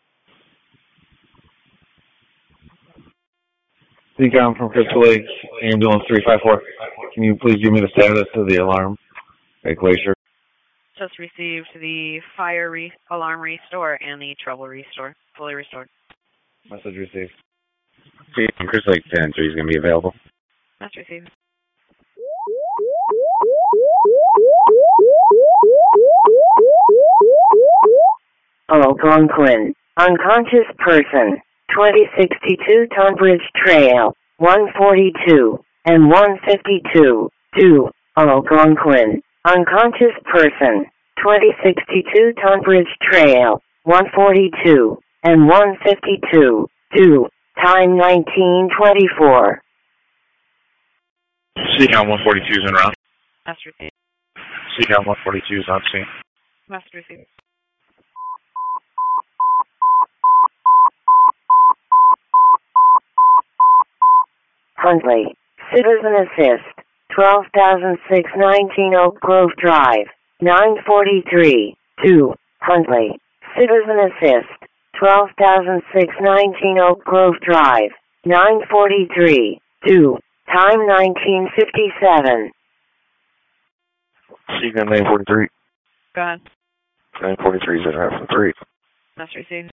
C COM from Crystal Lake, ambulance three five four. Can you please give me the status of the alarm at Glacier? Just received the fire re- alarm restore and the trouble restore. Fully restored. Message received. C COM Crystal Lake, ten three is going to be available. Message received. Algonquin, unconscious person, twenty sixty-two Tunbridge Trail, one forty-two, and one fifty-two, two, Algonquin, unconscious person, twenty sixty-two Tunbridge Trail, one forty-two, and one fifty-two, two, time nineteen twenty-four. C COM one forty-two is en route. Message received. C COM one forty-two is on scene. Message received. Huntley, Citizen Assist, twelve thousand six hundred nineteen Oak Grove Drive, nine forty-three, two, Huntley, Citizen Assist, twelve thousand six hundred nineteen Oak Grove Drive, nine forty-three, two, time nineteen fifty-seven. C COM nine forty-three. Go ahead. nine forty-three is in route from three. Must receive.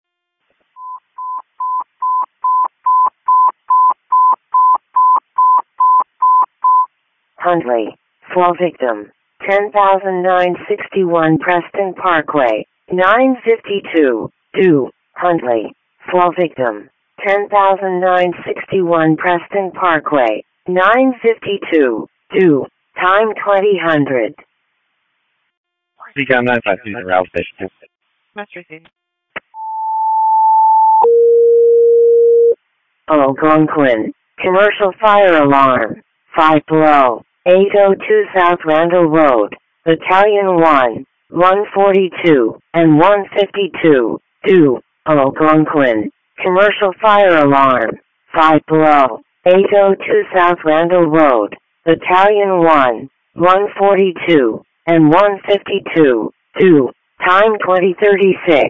Huntley, fall victim, ten thousand nine sixty-one Preston Parkway, nine fifty-two, due, Huntley, fall victim, ten thousand nine sixty-one Preston Parkway, nine fifty-two, due, time twenty hundred. Seacom nine five two is in route station two. Must receive. Algonquin, commercial fire alarm, five below, eight oh two South Randall Road, Battalion one, one forty-two, and one fifty-two, due, Algonquin, commercial fire alarm, five below, eight oh two South Randall Road, Battalion one, one forty-two, and one fifty-two, due, time twenty thirty-six.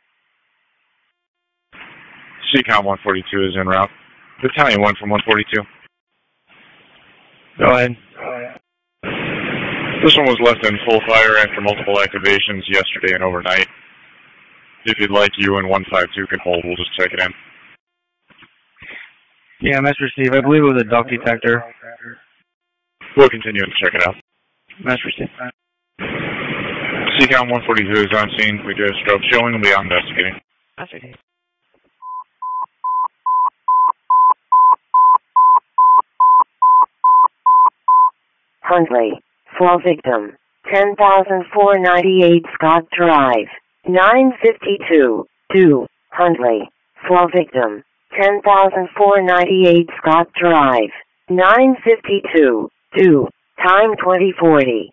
Seacom one forty-two is en route. Battalion one from one forty-two. Go ahead. This one was left in full fire after multiple activations yesterday and overnight. If you'd like, you and one five two can hold. We'll just check it in. Yeah, mess receive. I believe it was a duct detector. We'll continue to check it out. Mess receive. Seacom one forty-two is on scene. We do have strobe showing. We'll be out investigating. Must receive. Huntley, fall victim, ten thousand four hundred ninety-eight Scott Drive, nine fifty-two, due, Huntley, fall victim, ten thousand four hundred ninety-eight Scott Drive, nine fifty-two, due, time twenty forty.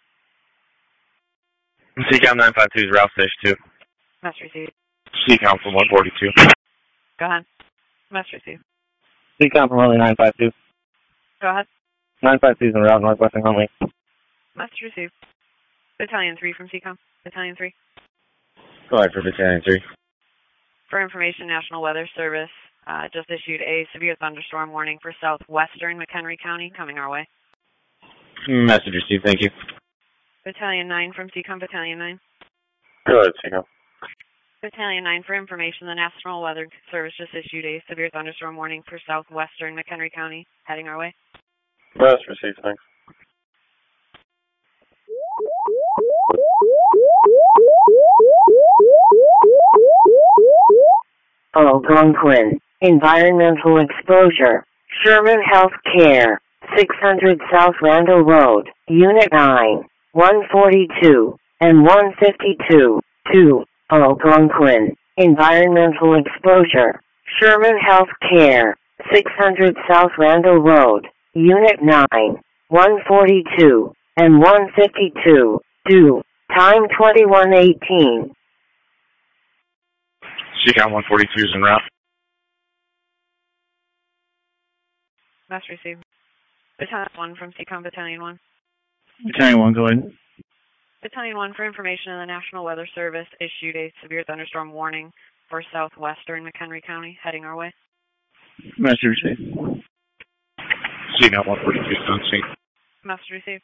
Seacom nine five two is route station two. Must receive. Seacom from one forty-two. Go ahead. Must receive. Seacom from Huntley nine five two. Go ahead. nine five two is en route northwestern Huntley. Must receive. Battalion three from Seacom. Battalion three. Go ahead for Battalion three. For information, National Weather Service uh, just issued a severe thunderstorm warning for southwestern McHenry County coming our way. Message received, thank you. Battalion nine from Seacom. Battalion nine. Go ahead, Seacom. Battalion nine, for information, the National Weather Service just issued a severe thunderstorm warning for southwestern McHenry County heading our way. Rest received, thanks. Algonquin, environmental exposure, Sherman Health Care, six hundred South Randall Road, Unit nine, one forty-two, and one fifty-two, two, Algonquin, environmental exposure, Sherman Health Care, six hundred South Randall Road, Unit nine, one forty-two, and one fifty-two, due, time twenty-one eighteen. Seacom one forty-two is en route. Must receive. Battalion one from Seacom. Battalion one. Battalion one, go ahead. Battalion one, for information, the National Weather Service issued a severe thunderstorm warning for southwestern McHenry County heading our way. Message received. Seacom one forty-two is on scene. Must receive.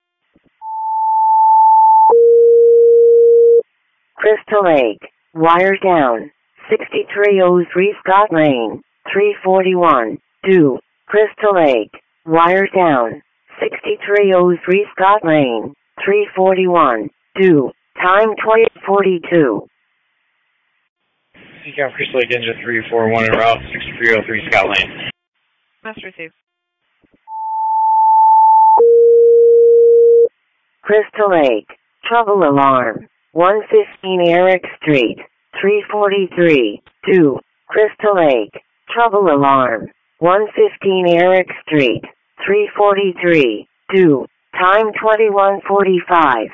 Crystal Lake, wire down, sixty-three oh three Scott Lane, three forty-one, due, Crystal Lake, wire down, sixty-three oh three Scott Lane, three forty-one, due, time twenty forty-two. Seacom Crystal Lake Engine three four one en route, sixty-three oh three Scott Lane. Must receive. Crystal Lake, trouble alarm, one fifteen Eric Street, three forty-three, due, Crystal Lake, trouble alarm, one fifteen Eric Street, three forty-three, due, time twenty-one forty-five.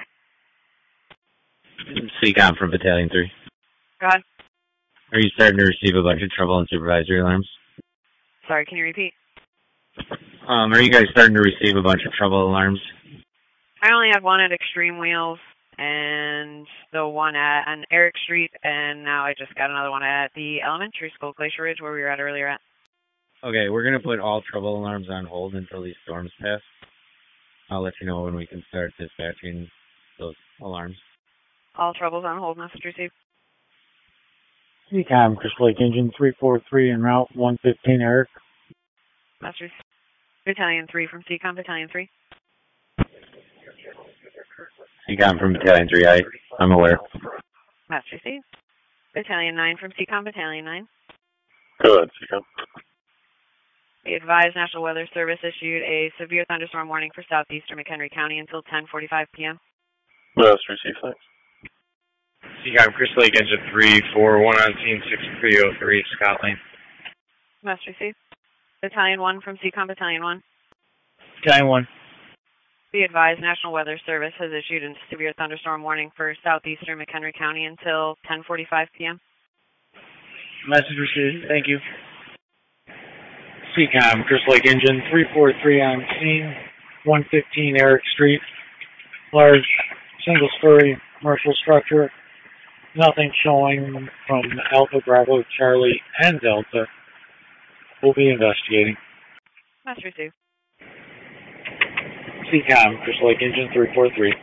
Seacom from Battalion three. Go ahead. Are you starting to receive a bunch of trouble and supervisory alarms? Sorry, can you repeat? Um, are you guys starting to receive a bunch of trouble alarms? I only had one at Extreme Wheels and the one at on Eric Street, and now I just got another one at the elementary school, Glacier Ridge, where we were at earlier at. Okay, we're going to put all trouble alarms on hold until these storms pass. I'll let you know when we can start dispatching those alarms. All troubles on hold. Message received. C COM, Crystal Lake Engine three four three en route one fifteen, Eric. Message received. Battalion three from C COM, Battalion three. C COM from Battalion three, I, I'm aware. Message received. Battalion nine from C COM, Battalion nine. Go ahead, C COM. Be advised, National Weather Service issued a severe thunderstorm warning for southeastern McHenry County until ten forty-five p.m. Message received, thanks. C COM, Crystal Lake Engine three four one on scene six three oh three, Scott Lane. Message received. Battalion one from C COM, Battalion one. Battalion one. Be advised, National Weather Service has issued a severe thunderstorm warning for southeastern McHenry County until ten forty-five p.m. Message received. Thank you. C COM, Crystal Lake Engine three four three on scene, one fifteen Eric Street. Large single-story commercial structure. Nothing showing from Alpha, Bravo, Charlie, and Delta. We'll be investigating. Message received. C COM, Crystal Lake Engine three four three.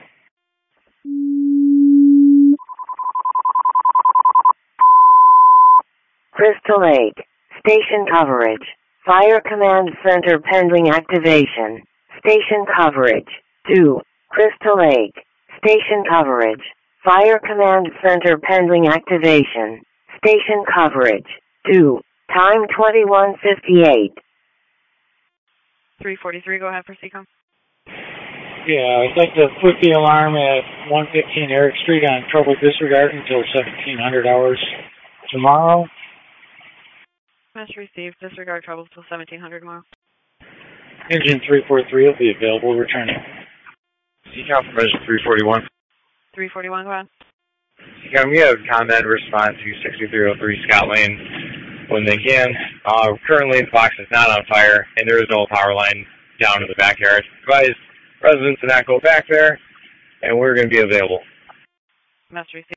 Crystal Lake. Station coverage. Fire Command Center pending activation. Station coverage. two. Crystal Lake. Station coverage. Fire Command Center pending activation. Station coverage. two. Time twenty-one fifty-eight. three forty-three, go ahead for C COM. Yeah, I'd like to put the alarm at one fifteen Eric Street on trouble disregard until seventeen hundred hours tomorrow. Message received. Disregard troubles till seventeen hundred tomorrow. Engine three four three will be available. Returning. C COM from Engine three forty-one. three forty-one, go ahead. C COM, we have combat response to sixty-three oh three Scott Lane. When they can, uh, currently the box is not on fire, and there is no power line down to the backyard. Advise residents to not go back there, and we're going to be available. Message received.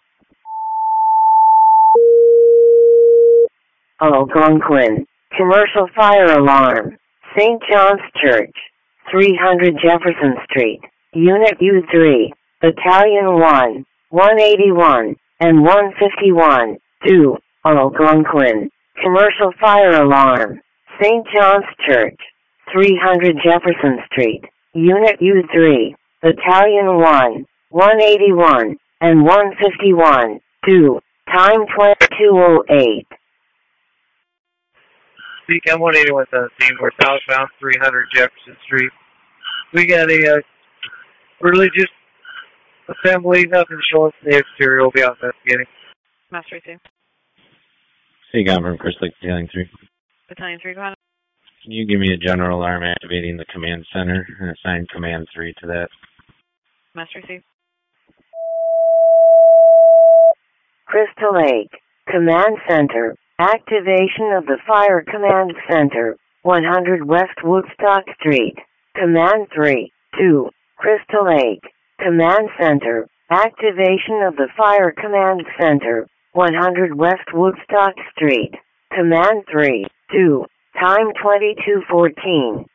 Algonquin. Commercial fire alarm. Saint John's Church. three hundred Jefferson Street. Unit U three. Battalion one. one eighty-one. And one fifty-one. two. Algonquin. Commercial fire alarm. Saint John's Church. three hundred Jefferson Street. Unit U three. Battalion one. one eighty-one. And one fifty-one. two. Time twenty-two oh eight. C COM one eighty-one seventeen, we're southbound three hundred Jefferson Street. We got a uh, religious assembly, nothing showing from the exterior. We'll be out investigating. Master received. C COM from Crystal Lake Battalion three. Battalion three, go ahead. Can you give me a general alarm activating the command center and assign command three to that? Master received. Crystal Lake. Command Center. Activation of the Fire Command Center. one hundred West Woodstock Street. Command three. two. Crystal Lake. Command Center. Activation of the Fire Command Center. one hundred West Woodstock Street. Command three. two. Time twenty-two fourteen.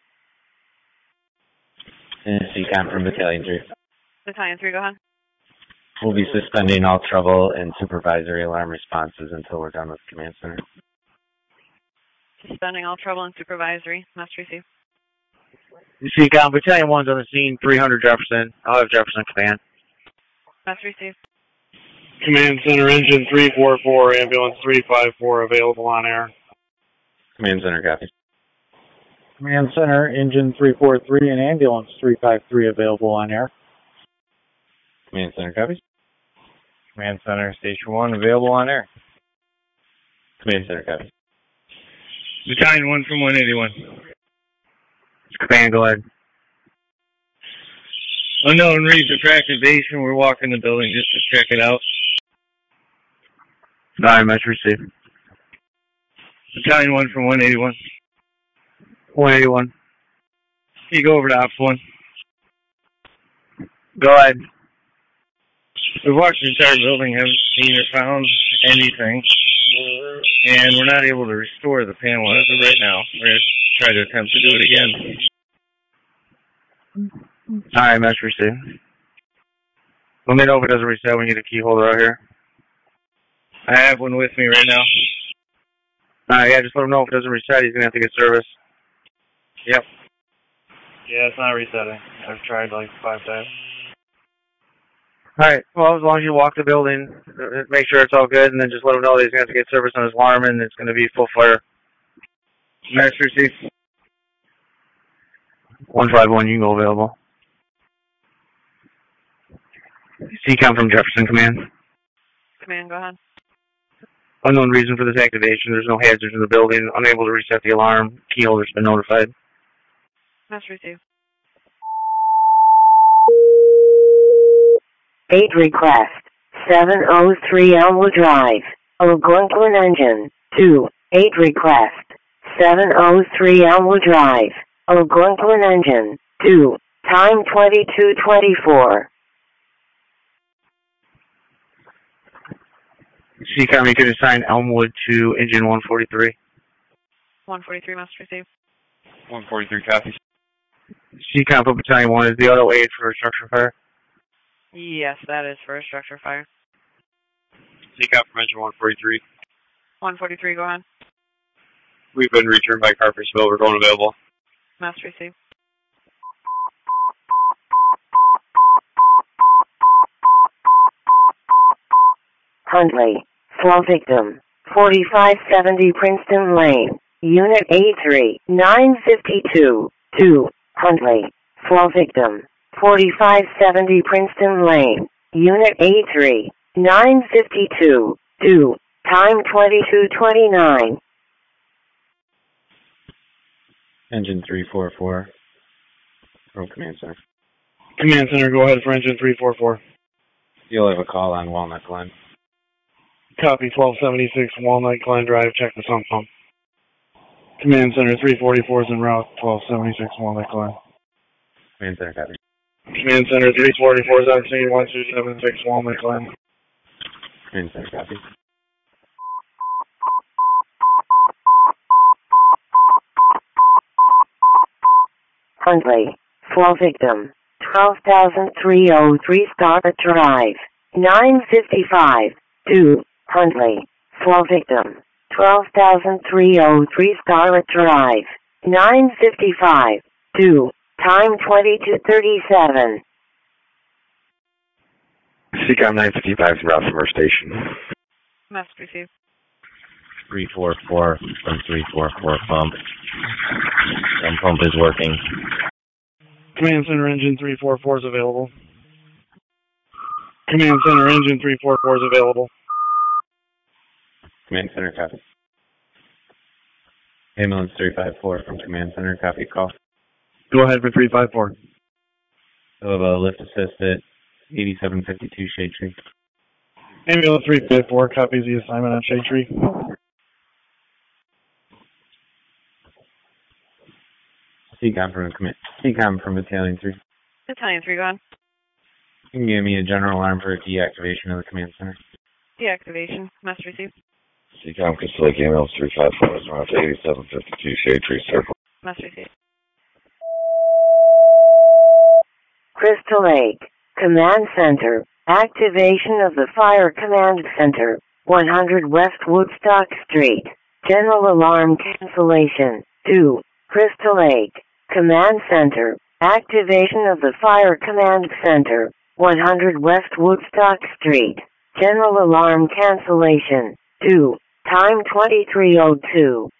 And C COM from Battalion three. Battalion three, go ahead. We'll be suspending all trouble and supervisory alarm responses until we're done with the command center. Suspending all trouble and supervisory. Must receive. C COM, Battalion one's on the scene, three hundred Jefferson. I'll have Jefferson command. Must receive. Command Center Engine three four four, Ambulance three five four available on air. Command center, copy. Command Center Engine three four three and Ambulance three five three available on air. Command center, copy. Command center, station one, available on air. Command center, copy. Battalion one from one eighty-one. Command, go ahead. Unknown reason for activation. We're walking the building just to check it out. Alright, much received. Battalion one from one eighty-one. one eighty-one. You go over to Ops one. Go ahead. We walked the entire building, haven't seen or found anything, and we're not able to restore the panel as of right now. We're going to try to attempt to do it again. Alright, much received. Let me know if it doesn't reset. We need a key holder out here. I have one with me right now. Uh, yeah, just let him know if it doesn't reset. He's going to have to get service. Yep. Yeah, it's not resetting. I've tried like five times. All right. Well, as long as you walk the building, uh, make sure it's all good, and then just let him know that he's going to have to get service on his alarm, and it's going to be full fire. Master Chief. one five one, you can go available. C COM from Jefferson Command. Command, go ahead. Unknown reason for this activation. There's no hazards in the building. Unable to reset the alarm. Key holder's been notified. Master receive. Eight request. seven oh three Elmwood Drive. Algonquin Engine. two. Eight request. seven oh three Elmwood Drive. Algonquin Engine. two. Time twenty-two twenty-four. C COM, you could assign Elmwood to engine one forty-three. one forty-three, Master receive. one forty-three, copy. C COM for Battalion one, is the auto aid for a structure fire? Yes, that is for a structure fire. C COM from engine one forty-three. one forty-three, go ahead. We've been returned by Carpersville. We're going available. Master receive. Huntley. Fall victim. forty-five seventy Princeton Lane. Unit A three. nine fifty-two. two. Huntley. Fall victim. forty-five seventy Princeton Lane. Unit A three. nine fifty-two. two. Time twenty-two twenty-nine. Engine three four four. From Command Center. Command Center, go ahead for engine three four four. You'll have a call on Walnut Glen. Copy, twelve seventy-six Walnut Glen Drive, check the sump pump. Command Center, three forty-four is en route, twelve seventy-six Walnut Glen. Command Center, copy. Command Center, three forty-four is on scene, one two seven six Walnut Glen. Command Center, copy. Huntley. Fall victim. twelve thousand three oh three Starbuck Drive. nine fifty-five. two. Huntley. Fall victim. twelve thousand three oh three Starbuck Drive. nine fifty-five. two. Time twenty-two thirty-seven. C COM nine fifty-five is route from our station. Master receive. three four four from three four four pump. Some pump is working. Command Center, engine three four four is available. Command Center, engine three four four is available. Command Center, copy. Ambulance three five four from Command Center, copy call. Go ahead for three five four. We'll have a lift assist at eighty-seven fifty-two Shade Tree. Ambulance three five four copies the assignment on Shade Tree. C COM from command. C COM from Battalion three. Battalion three, go on. You can give me a general alarm for deactivation of the Command Center. Deactivation. Master receive. C COM Crystal Lake Ambulance three five four is route to eighty-seven fifty-two Shade Tree Circle. Master receive. Crystal Lake. Command Center. Activation of the Fire Command Center. one hundred West Woodstock Street. General alarm cancellation. two. Crystal Lake. Command Center. Activation of the Fire Command Center. one hundred West Woodstock Street. General alarm cancellation. two. Time twenty-three oh two.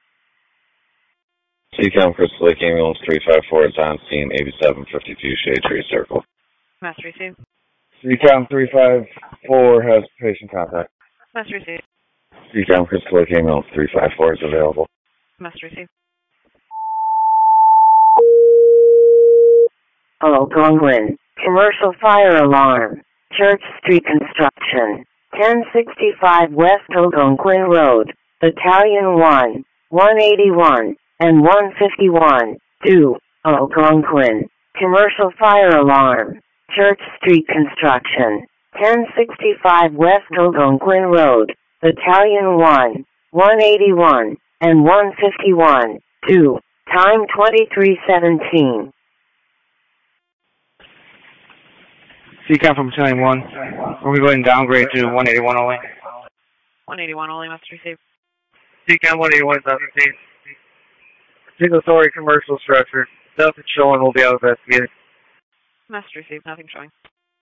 C COM Crystal Lake Ambulance three five four is on scene, eighty-seven fifty-two Shade Tree Circle. Master receive. C COM three five four has patient contact. Master receive. C COM Crystal Lake Ambulance three five four is available. Master receive. Algonquin. Commercial fire alarm. Church Street construction. ten sixty-five West Algonquin Road. Battalion one. one eighty-one. And one fifty-one. two. Algonquin. Commercial fire alarm. Church Street construction. ten sixty-five West Algonquin Road. Battalion one. one eighty-one. And one fifty-one. two. Time twenty-three seventeen. C COM from Battalion one. We're going to go ahead and downgrade to one eighty-one only. one eighty-one only must receive. C COM one eighty-one is received. Single story commercial structure. Nothing showing, we'll be out investigating. Must receive, nothing showing.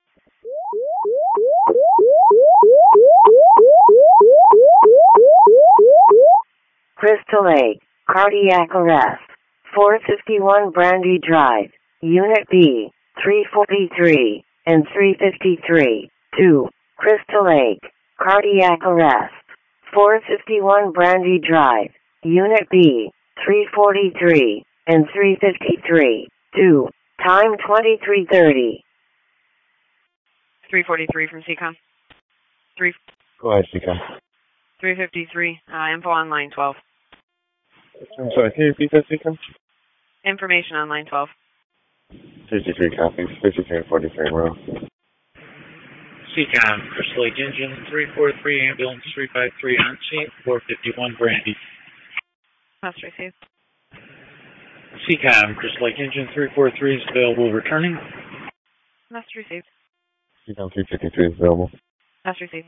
Crystal Lake, cardiac arrest. four fifty-one Brandy Drive, Unit B, three forty-three and three fifty-three. two. Crystal Lake, cardiac arrest. four fifty-one Brandy Drive, Unit B, three forty-three and three fifty-three. two. Time twenty-three thirty. three forty-three from C COM. three. Go ahead, C COM. three fifty-three. Uh, info on line twelve. I'm sorry, can you repeat that, C COM? Information on line twelve. fifty-three copies, fifty-three and forty-three in row. C COM, Crystal Lake Engine, three four three, ambulance three five three on scene, four fifty-one Brandy. Must receive. C COM, Crystal Lake Engine, three four three is available, returning. Must receive. C COM three fifty-three is available. Must receive.